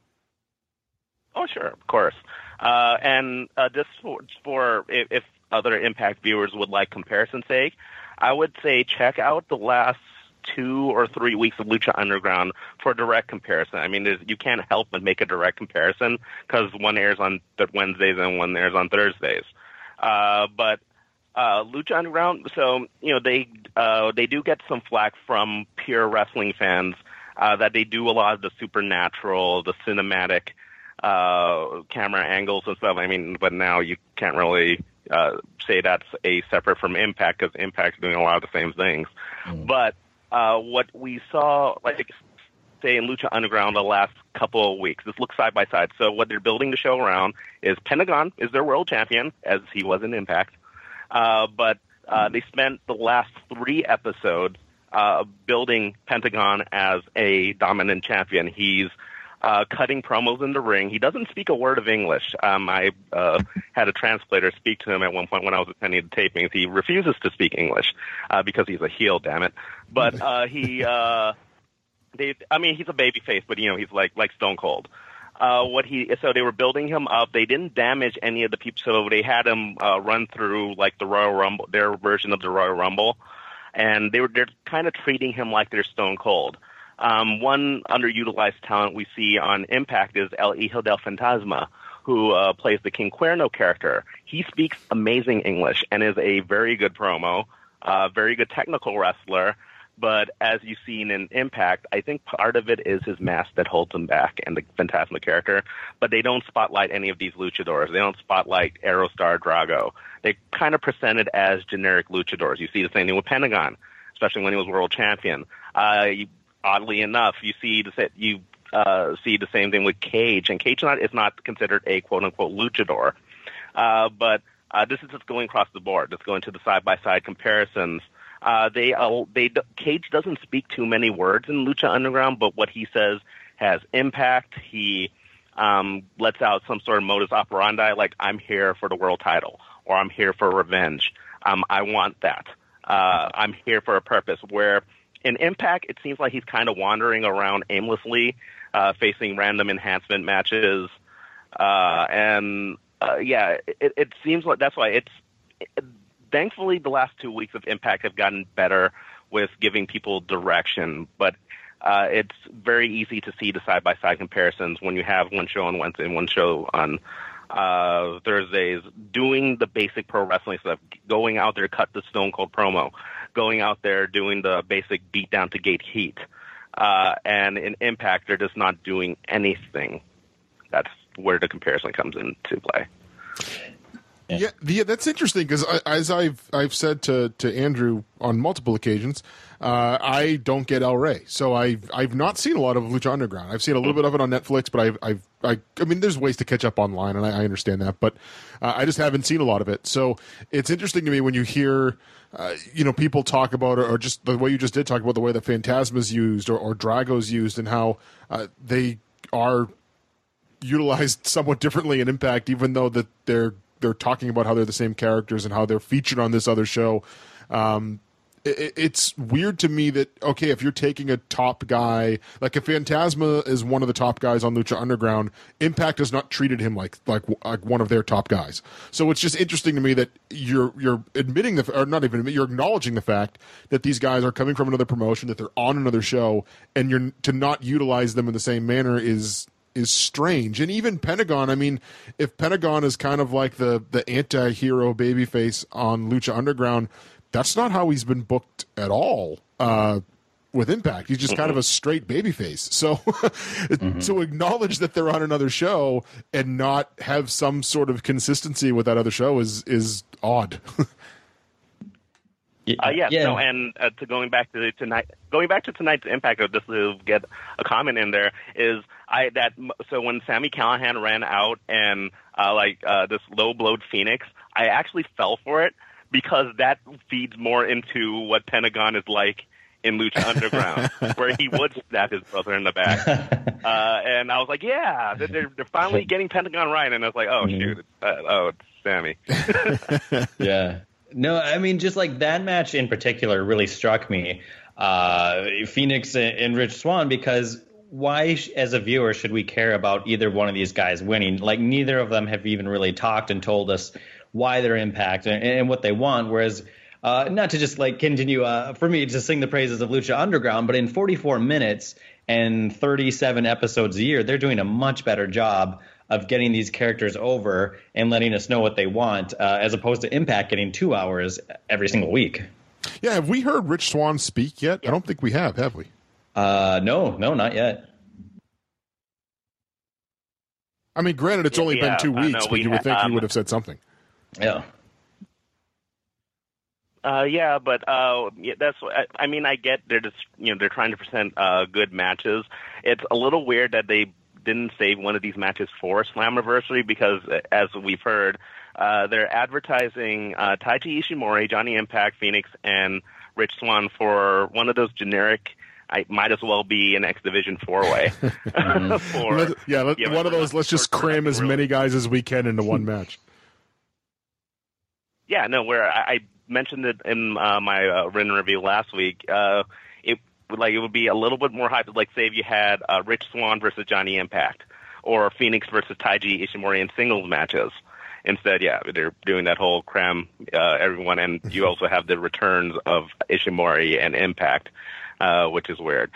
Oh, sure, of course. And just for if other Impact viewers would like comparison's sake, I would say check out the last 2 or 3 weeks of Lucha Underground for a direct comparison. I mean, you can't help but make a direct comparison because one airs on Wednesdays and one airs on Thursdays. But Lucha Underground, so they do get some flack from pure wrestling fans that they do a lot of the supernatural, the cinematic camera angles and stuff. I mean, but now you can't really say that's a separate from Impact because Impact's doing a lot of the same things. But what we saw, like, say, in Lucha Underground the last couple of weeks, this looks side by side. So what they're building the show around is Pentagon is their world champion, as he was in Impact. But they spent the last 3 episodes building Pentagon as a dominant champion. He's cutting promos in the ring. He doesn't speak a word of English. I had a translator speak to him at one point when I was attending the tapings. He refuses to speak English because he's a heel, damn it. But he's a babyface, but he's like Stone Cold. So they were building him up. They didn't damage any of the people, so they had him run through like the Royal Rumble, their version of the Royal Rumble, and they're kind of treating him like they're Stone Cold. One underutilized talent we see on Impact is El Hijo del Fantasma, who plays the King Cuerno character. He speaks amazing English and is a very good promo, very good technical wrestler. But as you've seen in Impact, I think part of it is his mask that holds him back and the Fantasma character. But they don't spotlight any of these luchadors. They don't spotlight Aerostar, Drago. They kind of presented as generic luchadors. You see the same thing with Pentagon, especially when he was world champion. Oddly enough, you see the same thing with Cage, and Cage is not considered a quote unquote luchador. But this is just going across the board. Let's go into the side by side comparisons. Cage doesn't speak too many words in Lucha Underground, but what he says has impact. He lets out some sort of modus operandi, like I'm here for the world title, or I'm here for revenge. I want that. I'm here for a purpose. Where in Impact, it seems like he's kind of wandering around aimlessly, facing random enhancement matches. It seems like that's why thankfully, the last 2 weeks of Impact have gotten better with giving people direction, but it's very easy to see the side-by-side comparisons when you have one show on Wednesday and one show on Thursdays, doing the basic pro wrestling stuff, going out there, cut the Stone Cold promo, going out there, doing the basic beat down to gate heat. And in Impact, they're just not doing anything. That's where the comparison comes into play. Yeah, that's interesting because as I've said to Andrew on multiple occasions, I don't get El Rey, so I've not seen a lot of Lucha Underground. I've seen a little bit of it on Netflix, but I mean, there's ways to catch up online, and I understand that, but I just haven't seen a lot of it. So it's interesting to me when you hear, people talk about, or just the way you just did talk about the way that Phantasma's used or Drago's used, and how they are utilized somewhat differently in Impact, even though that they're talking about how they're the same characters and how they're featured on this other show. It's weird to me that, okay, if you're taking a top guy, like if Phantasma is one of the top guys on Lucha Underground, Impact has not treated him like one of their top guys. So it's just interesting to me that you're admitting you're acknowledging the fact that these guys are coming from another promotion, that they're on another show, and to not utilize them in the same manner is strange. And even Pentagon, I mean, if Pentagon is kind of like the anti-hero babyface on Lucha Underground, that's not how he's been booked at all with Impact. He's just kind of a straight babyface. So to acknowledge that they're on another show and not have some sort of consistency with that other show is odd. And going back to tonight's Impact, just to get a comment in there, is so when Sami Callihan ran out and this low-blowed Phoenix, I actually fell for it because that feeds more into what Pentagon is like in Lucha Underground, where he would stab his brother in the back. And I was like, yeah, they're finally getting Pentagon right. And I was like, oh, shoot. It's Sammy. Yeah. No, I mean, just like that match in particular really struck me, Phoenix and Rich Swann, because why, as a viewer, should we care about either one of these guys winning? Like, neither of them have even really talked and told us why their Impact and what they want, whereas not to just like continue for me to sing the praises of Lucha Underground, but in 44 minutes and 37 episodes a year, they're doing a much better job of getting these characters over and letting us know what they want, as opposed to Impact getting 2 hours every single week. Yeah, have we heard Rich Swann speak yet? I don't think we have we? No, not yet. I mean, granted, it's only been 2 weeks, but you would think he would have said something. Yeah. But that's. I mean, I get they're just they're trying to present good matches. It's a little weird that they didn't save one of these matches for Slammiversary because, as we've heard, they're advertising Taiji Ishimori, Johnny Impact, Phoenix, and Rich Swann for one of those generic. I might as well be an X Division 4-way. One of those. Let's just cram as many guys as we can into one match. Yeah, no. Where I mentioned it in my written review last week. It would be a little bit more hype. Like, say if you had Rich Swann versus Johnny Impact, or Phoenix versus Taiji Ishimori in singles matches. Instead, they're doing that whole cram everyone, and you also have the returns of Ishimori and Impact, which is weird.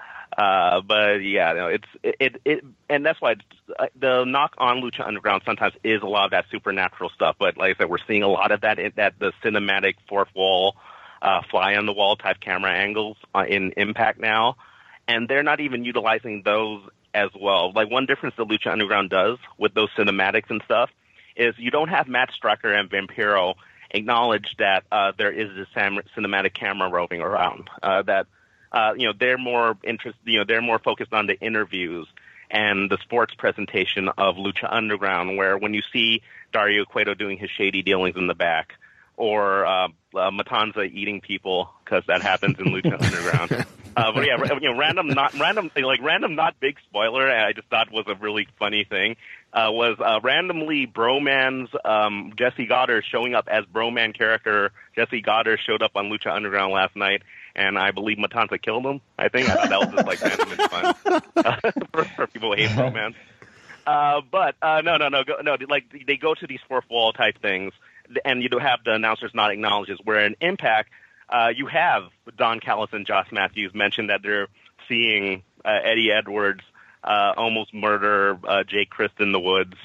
And that's why the knock on Lucha Underground sometimes is a lot of that supernatural stuff. But like I said, we're seeing a lot of that the cinematic fourth wall, fly on the wall type camera angles in Impact now, and they're not even utilizing those as well. Like, one difference that Lucha Underground does with those cinematics and stuff is you don't have Matt Striker and Vampiro acknowledge that there is this cinematic camera roving around. They're more they're more focused on the interviews and the sports presentation of Lucha Underground, where when you see Dario Cueto doing his shady dealings in the back, or Matanza eating people, because that happens in Lucha Underground. Random not big spoiler, I just thought was a really funny thing, was randomly Broman's Jesse Goddard showing up as Broman character. Jesse Goddard showed up on Lucha Underground last night, and I believe Matanza killed him. I think that was just like random and fun for people who hate Broman. No. Like, they go to these fourth wall type things, and you do have the announcers not acknowledge this. Where in Impact, you have Don Callis and Josh Matthews mention that they're seeing Eddie Edwards almost murder Jake Christ in the woods.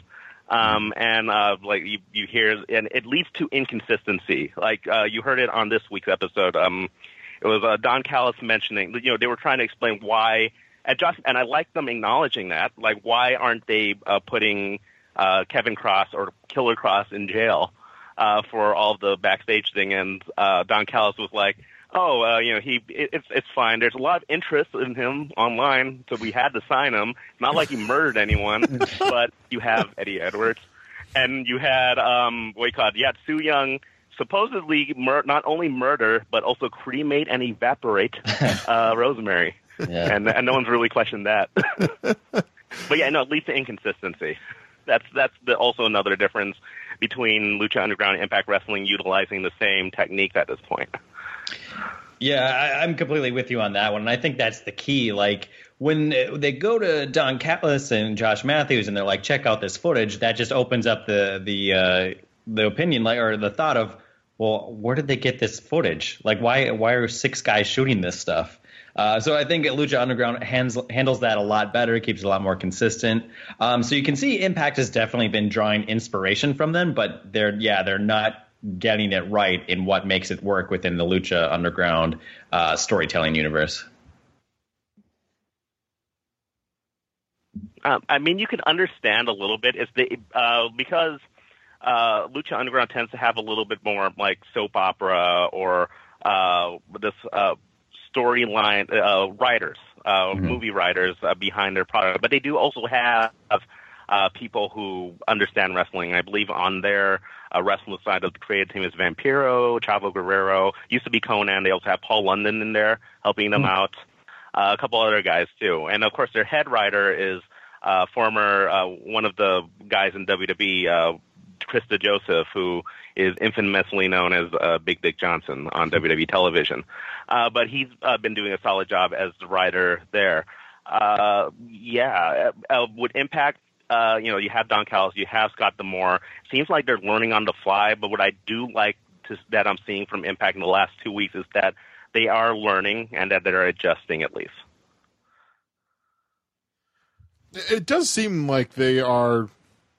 You hear, and it leads to inconsistency. Like, you heard it on this week's episode. It was Don Callis mentioning, they were trying to explain why, and I like them acknowledging that, like, why aren't they putting Kevin Cross or Killer Cross in jail for all the backstage thing? And Don Callis was like, it's fine. There's a lot of interest in him online, so we had to sign him. Not like he murdered anyone, but you have Eddie Edwards, and you had Su Yung supposedly not only murder but also cremate and evaporate Rosemary, and no one's really questioned that. But it leads to inconsistency. That's also another difference between Lucha Underground and Impact Wrestling utilizing the same technique at this point. Yeah, I'm completely with you on that one. And I think that's the key. Like, when they go to Don Callis and Josh Matthews and they're like, check out this footage, that just opens up the opinion, or the thought of, well, where did they get this footage? Like, why are 6 guys shooting this stuff? So I think Lucha Underground handles that a lot better. It keeps it a lot more consistent. So you can see Impact has definitely been drawing inspiration from them, but they're not getting it right in what makes it work within the Lucha Underground storytelling universe. You can understand a little bit because Lucha Underground tends to have a little bit more like soap opera or this storyline writers, movie writers behind their product, but they do also have people who understand wrestling. I believe on their wrestling side of the creative team is Vampiro, Chavo Guerrero, used to be Conan. They also have Paul London in there helping them out. A couple other guys, too. And, of course, their head writer is former one of the guys in WWE, Krista Joseph, who is infamously known as Big Dick Johnson on WWE television. But he's been doing a solid job as the writer there. Would Impact, you have Don Callis, you have Scott D'Amore. Seems like they're learning on the fly, but what I do like that I'm seeing from Impact in the last 2 weeks is that they are learning and that they're adjusting at least. It does seem like they are.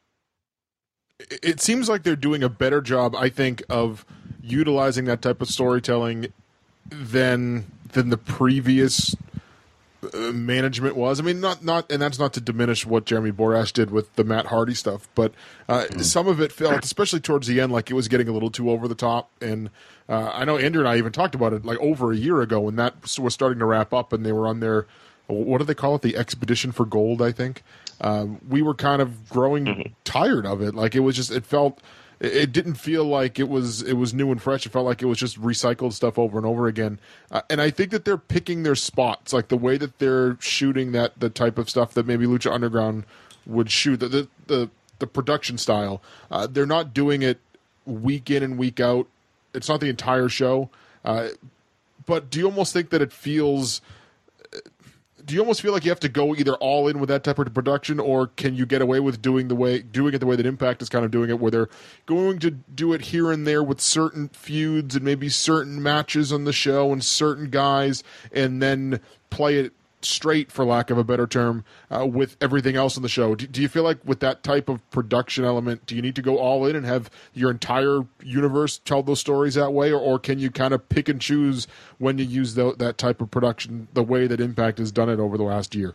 It seems like they're doing a better job, I think, of utilizing that type of storytelling than the previous management was. I mean, not, and that's not to diminish what Jeremy Borash did with the Matt Hardy stuff, but some of it felt, especially towards the end, like it was getting a little too over the top. And I know Andrew and I even talked about it like over a year ago when that was starting to wrap up, and they were on their, what do they call it? The Expedition for Gold, I think. We were kind of growing tired of it. Like it was just, it didn't feel like it was new and fresh. It felt like it was just recycled stuff over and over again. And I think that they're picking their spots, like the way that they're shooting the type of stuff that maybe Lucha Underground would shoot, the production style. They're not doing it week in and week out. It's not the entire show. But do you almost think that it feels... Do you almost feel like you have to go either all in with that type of production, or can you get away with doing it the way that Impact is kind of doing it, where they're going to do it here and there with certain feuds and maybe certain matches on the show and certain guys, and then play it straight, for lack of a better term, with everything else on the show? Do you feel like with that type of production element, do you need to go all in and have your entire universe tell those stories that way, or can you kind of pick and choose when you use that type of production the way that Impact has done it over the last year?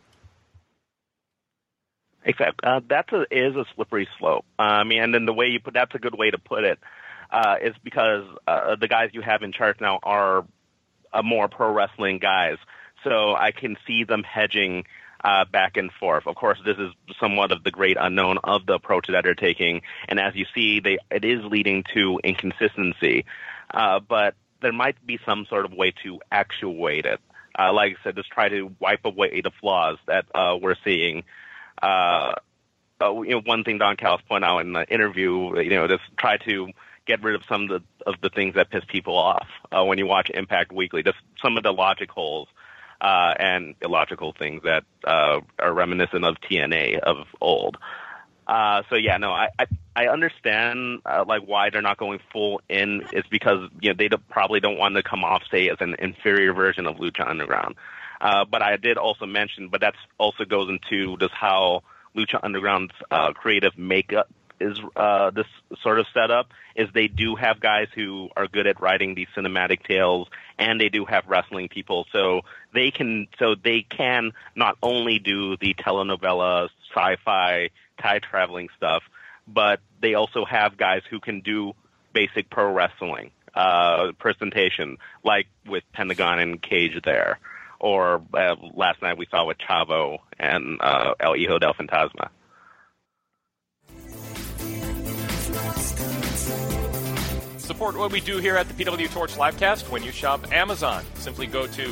Exactly. That is a slippery slope. And then the way you put that's a good way to put it, is because the guys you have in charge now are more pro wrestling guys. So I can see them hedging back and forth. Of course, this is somewhat of the great unknown of the approach that they're taking. And as you see, it is leading to inconsistency. But there might be some sort of way to actuate it. Like I said, just try to wipe away the flaws that we're seeing. One thing Don Callis pointed out in the interview, just try to get rid of some of the things that piss people off when you watch Impact Weekly. Just some of the logic holes. And illogical things that are reminiscent of TNA of old. I understand why they're not going full in. It's because they probably don't want to come off, say, as an inferior version of Lucha Underground. But I did also mention, but that also goes into just how Lucha Underground's creative makeup is this sort of setup, is they do have guys who are good at writing these cinematic tales, and they do have wrestling people, so they can not only do the telenovela, sci-fi, time traveling stuff, but they also have guys who can do basic pro wrestling presentation, like with Pentagon and Cage there, or last night we saw with Chavo and El Hijo del Fantasma. Support what we do here at the PW Torch Livecast when you shop Amazon. Simply go to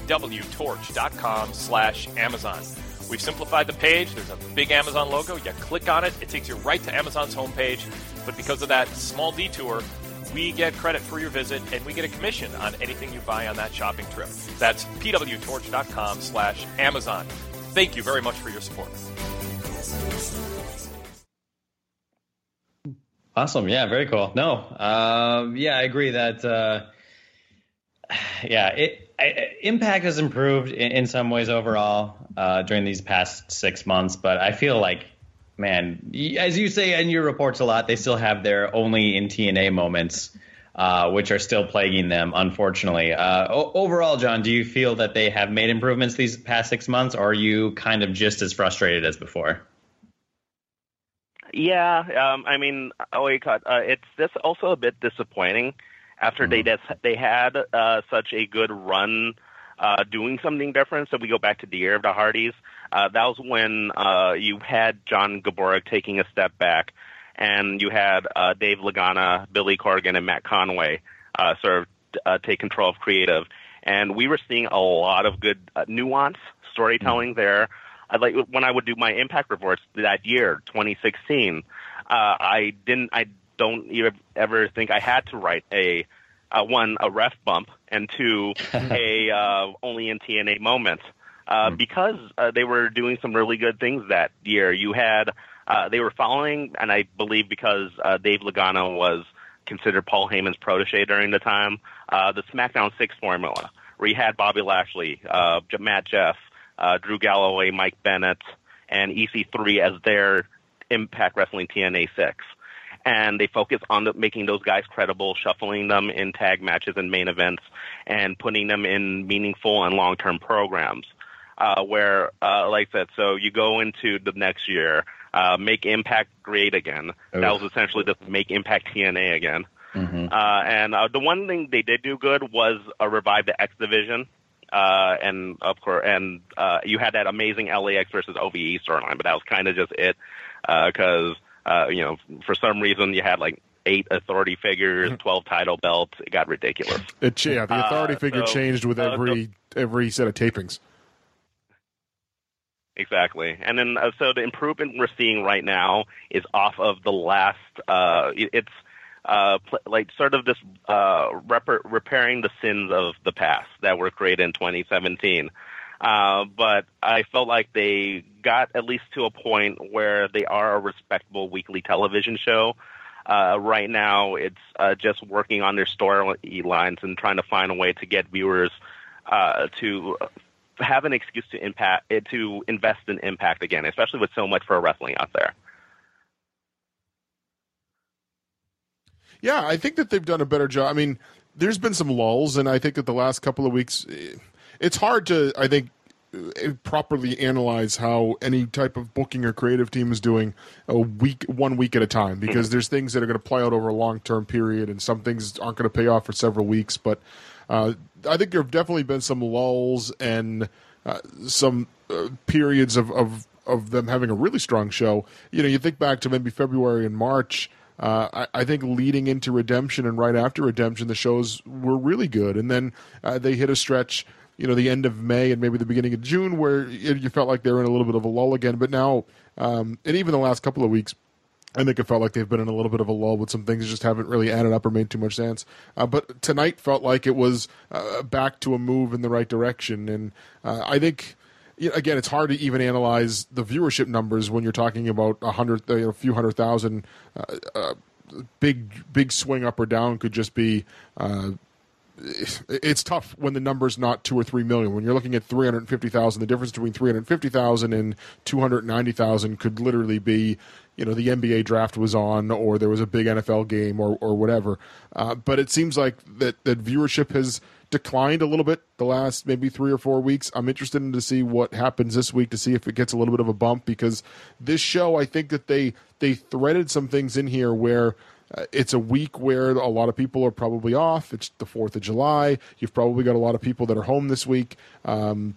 pwtorch.com/Amazon. We've simplified the page. There's a big Amazon logo. You click on it. It takes you right to Amazon's homepage. But because of that small detour, we get credit for your visit, and we get a commission on anything you buy on that shopping trip. That's pwtorch.com/Amazon. Thank you very much for your support. Awesome. Yeah, very cool. No, I agree that, Impact has improved in some ways overall during these past 6 months, but I feel like, man, as you say in your reports a lot, they still have their only in TNA moments, which are still plaguing them, unfortunately. Overall, John, do you feel that they have made improvements these past 6 months, or are you kind of just as frustrated as before? Yeah, it's just also a bit disappointing after they had such a good run doing something different. So we go back to the year of the Hardys. That was when you had John Gaburick taking a step back, and you had Dave Lagana, Billy Corgan, and Matt Conway sort of take control of creative. And we were seeing a lot of good nuance storytelling there. When I would do my Impact reports that year, 2016, I don't even ever think I had to write a ref bump, and two, only in TNA moment. Because they were doing some really good things that year. You had they were following, and I believe because Dave Lagana was considered Paul Heyman's protege during the time, the SmackDown 6 formula, where you had Bobby Lashley, Matt Jeff, Drew Galloway, Mike Bennett, and EC3 as their Impact Wrestling TNA 6. And they focus on making those guys credible, shuffling them in tag matches and main events, and putting them in meaningful and long-term programs. Where, like I said, so you go into the next year, make Impact great again. That was essentially just make Impact TNA again. And the one thing they did do good was revive the X Division. And of course, you had that amazing LAX versus OVE storyline, but that was kind of just it. Because, for some reason you had like 8 authority figures, 12 title belts. It got ridiculous. The authority figure changed with every set of tapings. Exactly. And then, so the improvement we're seeing right now is off of the last, it's like sort of this repairing the sins of the past that were created in 2017. But I felt like they got at least to a point where they are a respectable weekly television show. Right now, it's just working on their storylines and trying to find a way to get viewers to have an excuse to invest in Impact again, especially with so much pro wrestling out there. Yeah, I think that they've done a better job. I mean, there's been some lulls, and I think that the last couple of weeks, it's hard to, I think, properly analyze how any type of booking or creative team is doing 1 week at a time, because there's things that are going to play out over a long-term period, and some things aren't going to pay off for several weeks. But I think there have definitely been some lulls and some periods of them having a really strong show. You think back to maybe February and March. I think leading into Redemption and right after Redemption, the shows were really good. And then they hit a stretch, the end of May and maybe the beginning of June, where you felt like they were in a little bit of a lull again. But now, and even the last couple of weeks, I think it felt like they've been in a little bit of a lull with some things that just haven't really added up or made too much sense. But tonight felt like it was back to a move in the right direction. And I think, again, it's hard to even analyze the viewership numbers when you're talking about a few 100,000. Big swing up or down could just be. It's tough when the number's not 2 or 3 million. When you're looking at 350,000, the difference between 350,000 and 290,000 could literally be, the NBA draft was on, or there was a big NFL game, or whatever. But it seems like that viewership has declined a little bit the last maybe 3 or 4 weeks. I'm interested in to see what happens this week, to see if it gets a little bit of a bump, because this show, I think that they threaded some things in here where it's a week where a lot of people are probably off. It's the 4th of July. You've probably got a lot of people that are home this week. Would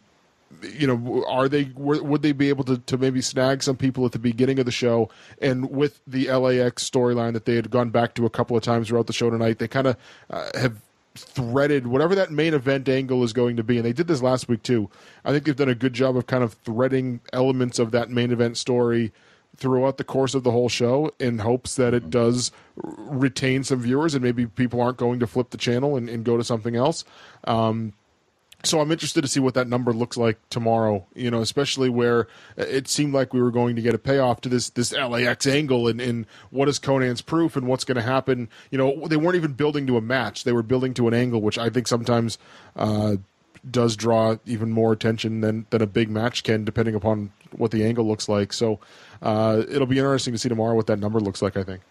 they be able to maybe snag some people at the beginning of the show? And with the LAX storyline that they had gone back to a couple of times throughout the show tonight, they kind of have threaded whatever that main event angle is going to be. And they did this last week too. I think they've done a good job of kind of threading elements of that main event story throughout the course of the whole show, in hopes that it does retain some viewers and maybe people aren't going to flip the channel and go to something else. So I'm interested to see what that number looks like tomorrow, especially where it seemed like we were going to get a payoff to this LAX angle, and what is Conan's proof and what's going to happen. They weren't even building to a match. They were building to an angle, which I think sometimes does draw even more attention than a big match can, depending upon what the angle looks like. So it'll be interesting to see tomorrow what that number looks like, I think.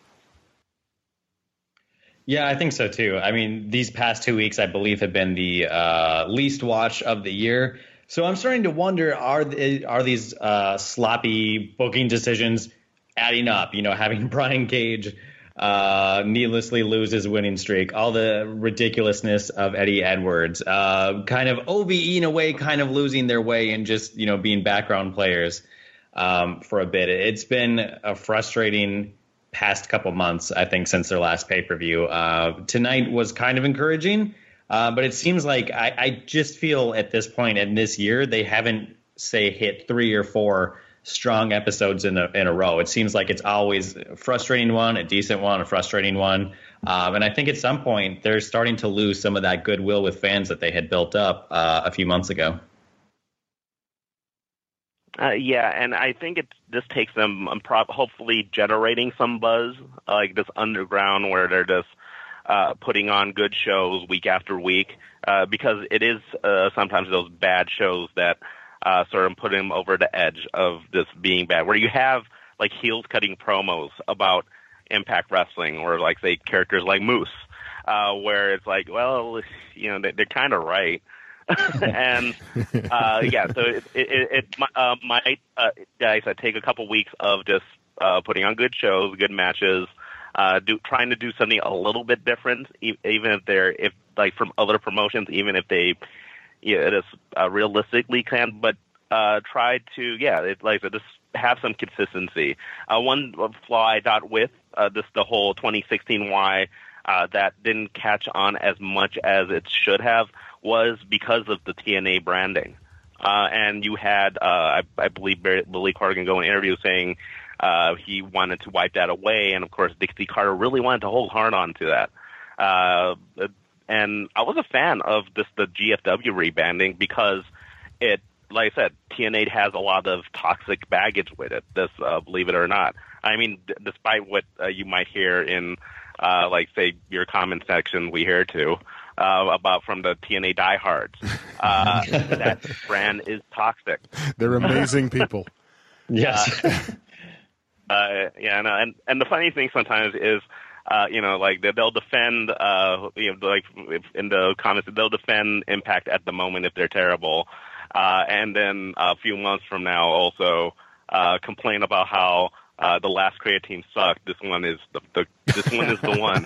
Yeah, I think so too. I mean, these past 2 weeks, I believe, have been the least watch of the year. So I'm starting to wonder, are these sloppy booking decisions adding up? Having Brian Cage needlessly lose his winning streak, all the ridiculousness of Eddie Edwards, kind of OVE in a way, kind of losing their way and just, being background players for a bit. It's been a frustrating past couple months, I think, since their last pay-per-view. Tonight was kind of encouraging, but it seems like I just feel at this point in this year, they haven't, say, hit 3 or 4 strong episodes in a row. It seems like it's always a frustrating one, a decent one, a frustrating one. And I think at some point they're starting to lose some of that goodwill with fans that they had built up a few months ago. Yeah, and I think it just takes them hopefully generating some buzz, like this underground where they're just putting on good shows week after week, because it is sometimes those bad shows that sort of put him over the edge of this being bad, where you have like heels cutting promos about Impact Wrestling, or like say characters like Moose, where it's like, well, they're kind of right. And yeah, so it might guys, I take a couple weeks of just putting on good shows, good matches, trying to do something a little bit different, even if like from other promotions, even if they it is realistically can, but try to just have some consistency. One flaw I got with the whole 2016 why that didn't catch on as much as it should have was because of the TNA branding. And you had, I believe, Billy Corgan go in an interview saying he wanted to wipe that away, and of course Dixie Carter really wanted to hold hard on to that. And I was a fan of the GFW rebranding because it, like I said, TNA has a lot of toxic baggage with it, believe it or not. I mean, despite what you might hear in, like, say, your comment section we hear too, about from the TNA diehards, that brand is toxic. They're amazing people. Yes. Yeah, and the funny thing sometimes is, like they'll defend, like in the comments, they'll defend Impact at the moment if they're terrible, and then a few months from now also complain about how the last creative team sucked. This one is the one.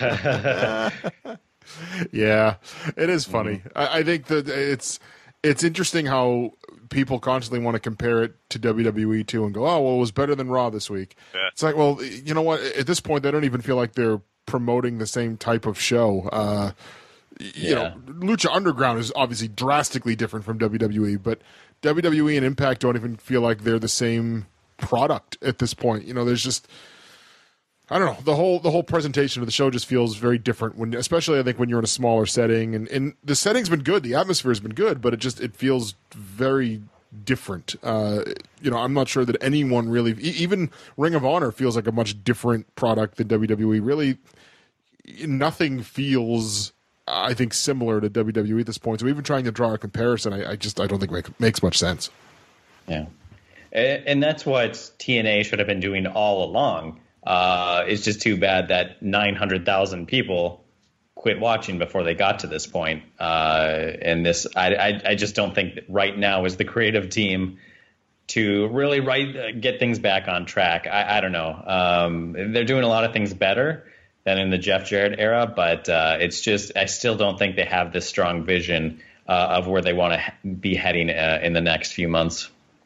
Yeah, it is funny. Mm-hmm. I think that it's interesting how people constantly want to compare it to WWE too and go, oh, well, it was better than Raw this week. Yeah. It's like, well, you know what? At this point, they don't even feel like they're promoting the same type of show. You know, Lucha Underground is obviously drastically different from WWE, but WWE and Impact don't even feel like they're the same product at this point. You know, there's just, I don't know, the whole presentation of the show just feels very different especially I think when you're in a smaller setting, and the setting's been good, the atmosphere's been good, but it feels very different. I'm not sure that anyone really, even Ring of Honor feels like a much different product than WWE. Really, nothing feels, I think, similar to WWE at this point. So even trying to draw a comparison, I don't think makes much sense. Yeah, and that's what TNA should have been doing all along. It's just too bad that 900,000 people quit watching before they got to this point. And this, I just don't think that right now is the creative team to really get things back on track. I don't know. They're doing a lot of things better than in the Jeff Jarrett era, but it's just, I still don't think they have this strong vision of where they want to be heading in the next few months.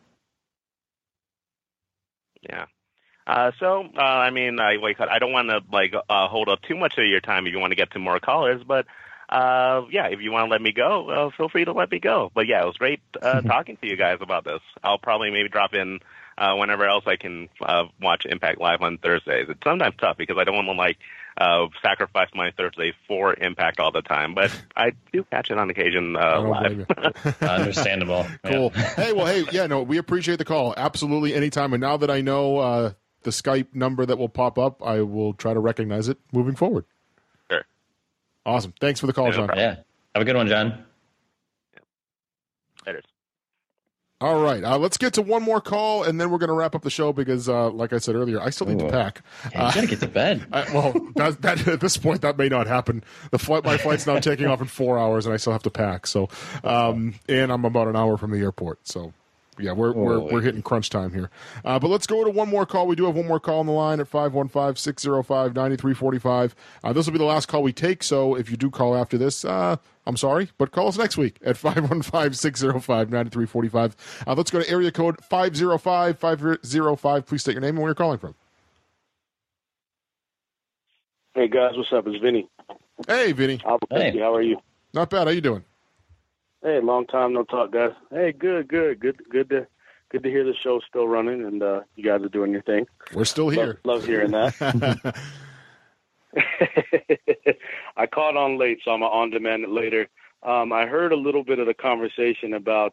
Yeah. I mean, I don't want to hold up too much of your time if you want to get to more callers, but if you want to let me go, feel free to let me go. But yeah, it was great talking to you guys about this. I'll probably maybe drop in whenever else I can watch Impact Live on Thursdays. It's sometimes tough because I don't want to sacrifice my Thursdays for Impact all the time, but I do catch it on occasion live. Understandable. Cool. Yeah. We appreciate the call. Absolutely, anytime. And now that I know the Skype number that will pop up, I will try to recognize it moving forward. Sure. Awesome. Thanks for the call, John. Yeah. Have a good one, John. Later. All right. Let's get to one more call, and then we're going to wrap up the show because, like I said earlier, I still need to pack. Yeah, you got to get to bed. That at this point, that may not happen. My flight's now taking off in 4 hours, and I still have to pack. So, and I'm about an hour from the airport. So, Yeah, we're hitting crunch time here. But let's go to one more call. We do have one more call on the line at 515-605-9345. This will be the last call we take, so if you do call after this, I'm sorry, but call us next week at 515-605-9345. Let's go to area code 505-505. Please state your name and where you're calling from. Hey, guys, what's up? It's Vinny. Hey, Vinny. Hey. How are you? Not bad. How you doing? Hey, long time no talk, guys. Hey, good to hear the show's still running, and you guys are doing your thing. We're still here. Love hearing that. I caught on late, so I'm on demand it later. I heard a little bit of the conversation about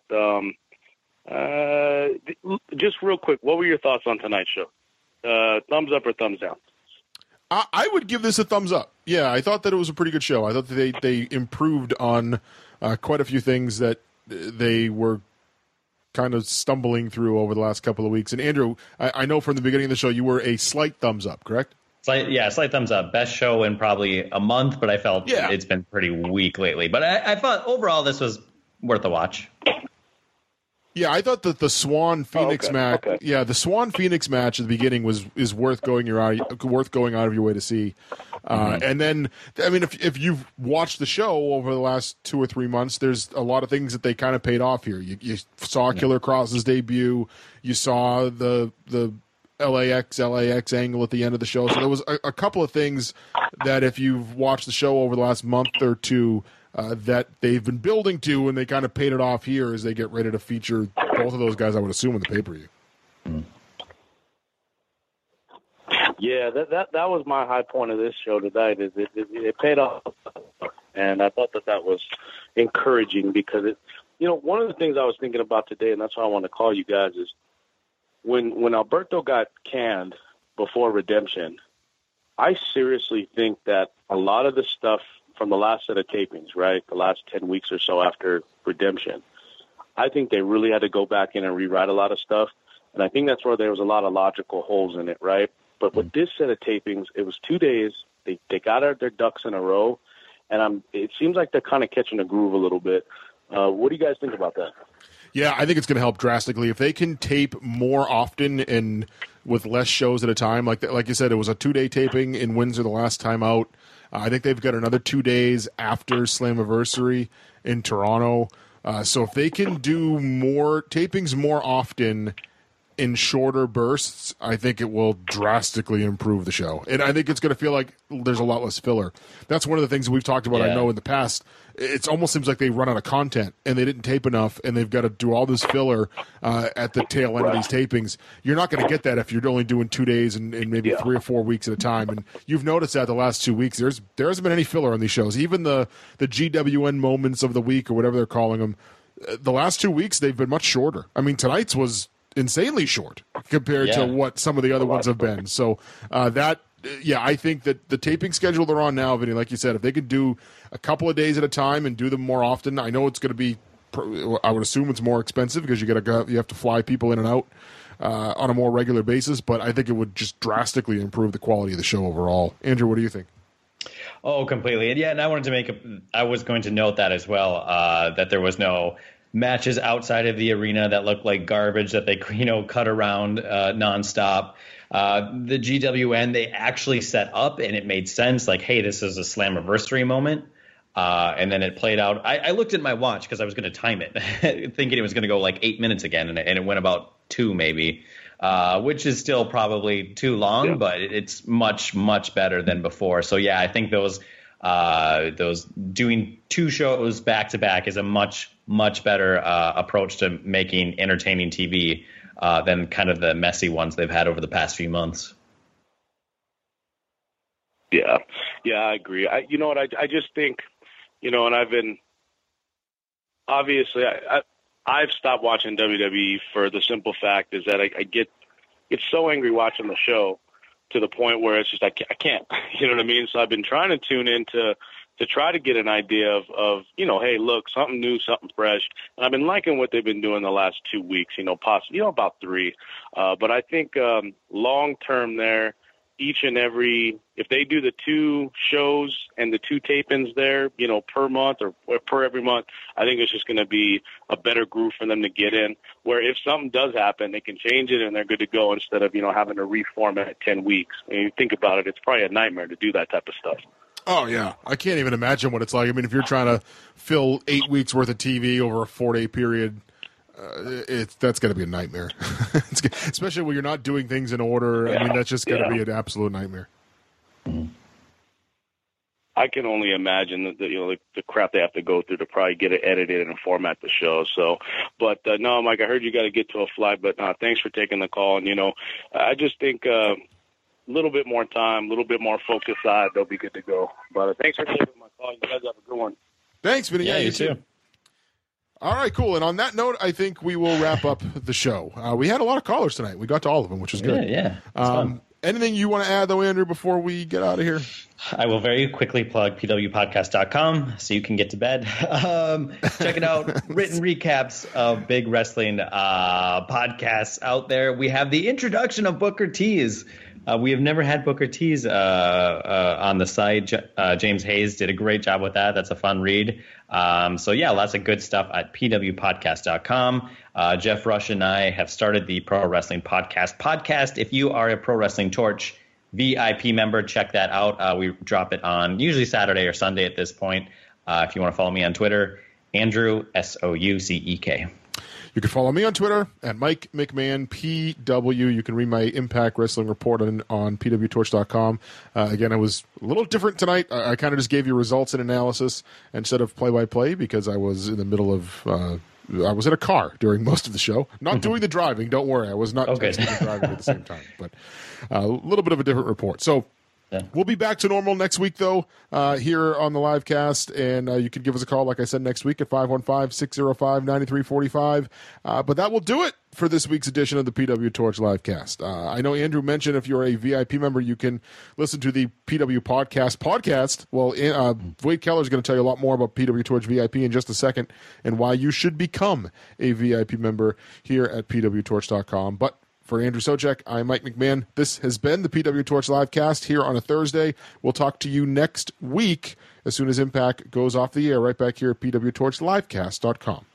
just real quick. What were your thoughts on tonight's show? Thumbs up or thumbs down? I would give this a thumbs up. Yeah, I thought that it was a pretty good show. I thought that they improved on quite a few things that they were kind of stumbling through over the last couple of weeks. And Andrew, I know from the beginning of the show you were a slight thumbs up, correct? Slight thumbs up. Best show in probably a month, but I felt it's been pretty weak lately. But I thought overall this was worth a watch. Yeah, I thought that the Swan Phoenix match. Okay. Yeah, the Swan Phoenix match at the beginning is worth going out of your way to see. And then, I mean, if you've watched the show over the last 2 or 3 months, there's a lot of things that they kind of paid off here. You saw Killer Kross's debut. You saw the LAX angle at the end of the show. So there was a couple of things that if you've watched the show over the last month or two, that they've been building to, and they kind of paid it off here as they get ready to feature both of those guys, I would assume, in the pay-per-view. Yeah, that was my high point of this show tonight. Is it paid off, and I thought that was encouraging because one of the things I was thinking about today, and that's why I want to call you guys, is when Alberto got canned before Redemption, I seriously think that a lot of the stuff from the last set of tapings, right, the last 10 weeks or so after Redemption, I think they really had to go back in and rewrite a lot of stuff. And I think that's where there was a lot of logical holes in it, right? But with this set of tapings, it was 2 days. They got their ducks in a row, and it seems like they're kind of catching a groove a little bit. What do you guys think about that? Yeah, I think it's going to help drastically. If they can tape more often and with less shows at a time, like you said, it was a 2-day taping in Windsor the last time out. I think they've got another 2 days after Slammiversary in Toronto. So if they can do more tapings more often in shorter bursts, I think it will drastically improve the show. And I think it's going to feel like there's a lot less filler. That's one of the things we've talked about, I know, in the past. It almost seems like they run out of content and they didn't tape enough and they've got to do all this filler at the tail end of these tapings. You're not going to get that if you're only doing 2 days and maybe 3 or 4 weeks at a time. And you've noticed that the last 2 weeks, there hasn't been any filler on these shows. Even the GWN moments of the week or whatever they're calling them, the last 2 weeks, they've been much shorter. I mean, tonight's was insanely short compared to what some of the other ones have been. So I think that the taping schedule they're on now, Vinny, like you said, if they could do a couple of days at a time and do them more often, I know it's going to be, I would assume it's more expensive because you have to fly people in and out on a more regular basis, but I think it would just drastically improve the quality of the show overall. Andrew, what do you think? Oh, completely. And I wanted to I was going to note that as well, that there was no matches outside of the arena that looked like garbage that they, cut around nonstop. The GWN, they actually set up and it made sense. Like, hey, this is a Slammiversary moment. And then it played out. I looked at my watch because I was going to time it, thinking it was going to go like 8 minutes again. And it went about 2 maybe, which is still probably too long, but it's much, much better than before. So, yeah, I think those doing 2 shows back to back is a much, much better approach to making entertaining TV than kind of the messy ones they've had over the past few months. Yeah, I agree. You know what? I just think, and I've been obviously I've stopped watching WWE for the simple fact is that I get so angry watching the show to the point where it's just I can't. You know what I mean? So I've been trying to tune in to try to get an idea of hey, look, something new, something fresh. And I've been liking what they've been doing the last 2 weeks, possibly, about 3. But I think long term there, if they do the 2 shows and the 2 tape-ins there, per month or per every month, I think it's just going to be a better groove for them to get in, where if something does happen, they can change it and they're good to go instead of, having to reformat it 10 weeks. And you think about it, it's probably a nightmare to do that type of stuff. Oh, yeah. I can't even imagine what it's like. I mean, if you're trying to fill 8 weeks worth of TV over a 4-day period, that's going to be a nightmare, especially when you're not doing things in order. I mean, that's just going to be an absolute nightmare. I can only imagine that the crap they have to go through to probably get it edited and format the show. So, but no, Mike, I heard you got to get to a flight, but thanks for taking the call. And I just think a little bit more time, a little bit more focused side, they'll be good to go. But thanks for taking my call. You guys have a good one. Thanks, Vinny. Yeah, you too. All right, cool. And on that note, I think we will wrap up the show. We had a lot of callers tonight. We got to all of them, which was good. Yeah. Anything you want to add, though, Andrew, before we get out of here? I will very quickly plug pwpodcast.com so you can get to bed. Check it out. Written recaps of big wrestling podcasts out there. We have the introduction of Booker T's. We have never had Booker T's on the site. James Hayes did a great job with that. That's a fun read. So, lots of good stuff at pwpodcast.com. Jeff Rush and I have started the Pro Wrestling Podcast. If you are a Pro Wrestling Torch VIP member, check that out. We drop it on usually Saturday or Sunday at this point. If you want to follow me on Twitter, Andrew, Soucek. You can follow me on Twitter at Mike McMahon PW. You can read my Impact Wrestling report on pwtorch.com. Again, it was a little different tonight. I kind of just gave you results and analysis instead of play-by-play because I was in the middle of I was in a car during most of the show. Not doing the driving, don't worry. I was not texting and driving at the same time. But a little bit of a different report. So we'll be back to normal next week, though, here on the live cast. And you can give us a call, like I said, next week at 515-605-9345. But that will do it for this week's edition of the PW Torch Livecast. I know Andrew mentioned if you're a VIP member, you can listen to the PW podcast. Well, Wade Keller is going to tell you a lot more about PW Torch VIP in just a second and why you should become a VIP member here at pwtorch.com. But for Andrew Soucek, I'm Mike McMahon. This has been the PW Torch Livecast here on a Thursday. We'll talk to you next week as soon as Impact goes off the air, right back here at pwtorchlivecast.com.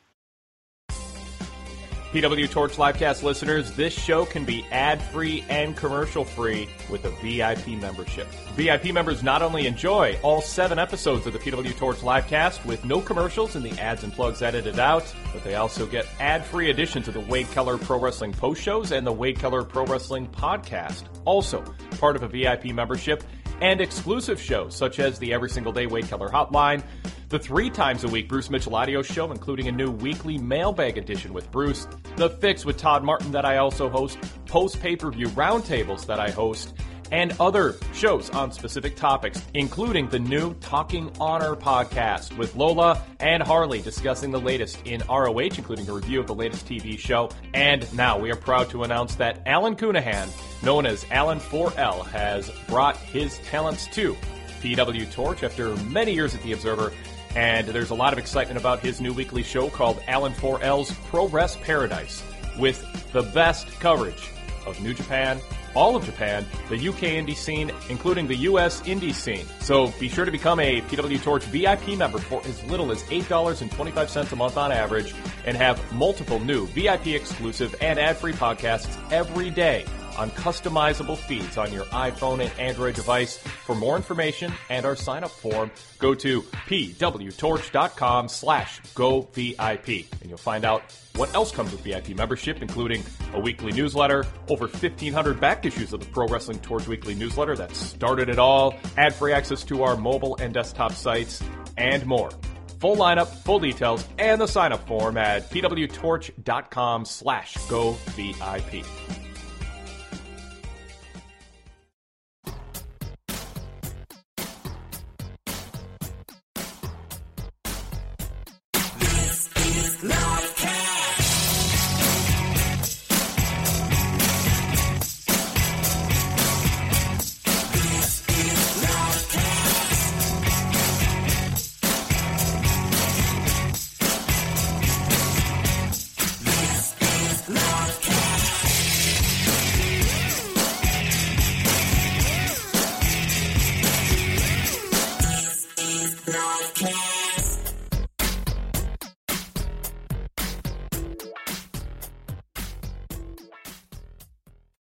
PW Torch Livecast listeners, this show can be ad-free and commercial-free with a VIP membership. VIP members not only enjoy all 7 episodes of the PW Torch Livecast with no commercials and the ads and plugs edited out, but they also get ad-free additions of the Wade Keller Pro Wrestling post shows and the Wade Keller Pro Wrestling podcast. Also, part of a VIP membership and exclusive shows such as the Every Single Day Wade Keller Hotline, the 3 times a week Bruce Mitchell audio show, including a new weekly mailbag edition with Bruce, The Fix with Todd Martin that I also host, post-pay-per-view roundtables that I host, and other shows on specific topics, including the new Talking Honor podcast with Lola and Harley discussing the latest in ROH, including a review of the latest TV show. And now we are proud to announce that Alan Cunahan, known as Alan 4L, has brought his talents to PW Torch after many years at The Observer. And there's a lot of excitement about his new weekly show called Alan 4L's Pro Wrest Paradise, with the best coverage of New Japan, all of Japan, the UK indie scene, including the US indie scene. So be sure to become a PW Torch VIP member for as little as $8.25 a month on average and have multiple new VIP exclusive and ad-free podcasts every day on customizable feeds on your iPhone and Android device. For more information and our sign-up form, go to pwtorch.com/govip, and you'll find out what else comes with VIP membership, including a weekly newsletter, over 1,500 back issues of the Pro Wrestling Torch weekly newsletter that started it all, ad-free access to our mobile and desktop sites, and more. Full lineup, full details, and the sign-up form at pwtorch.com/govip. Now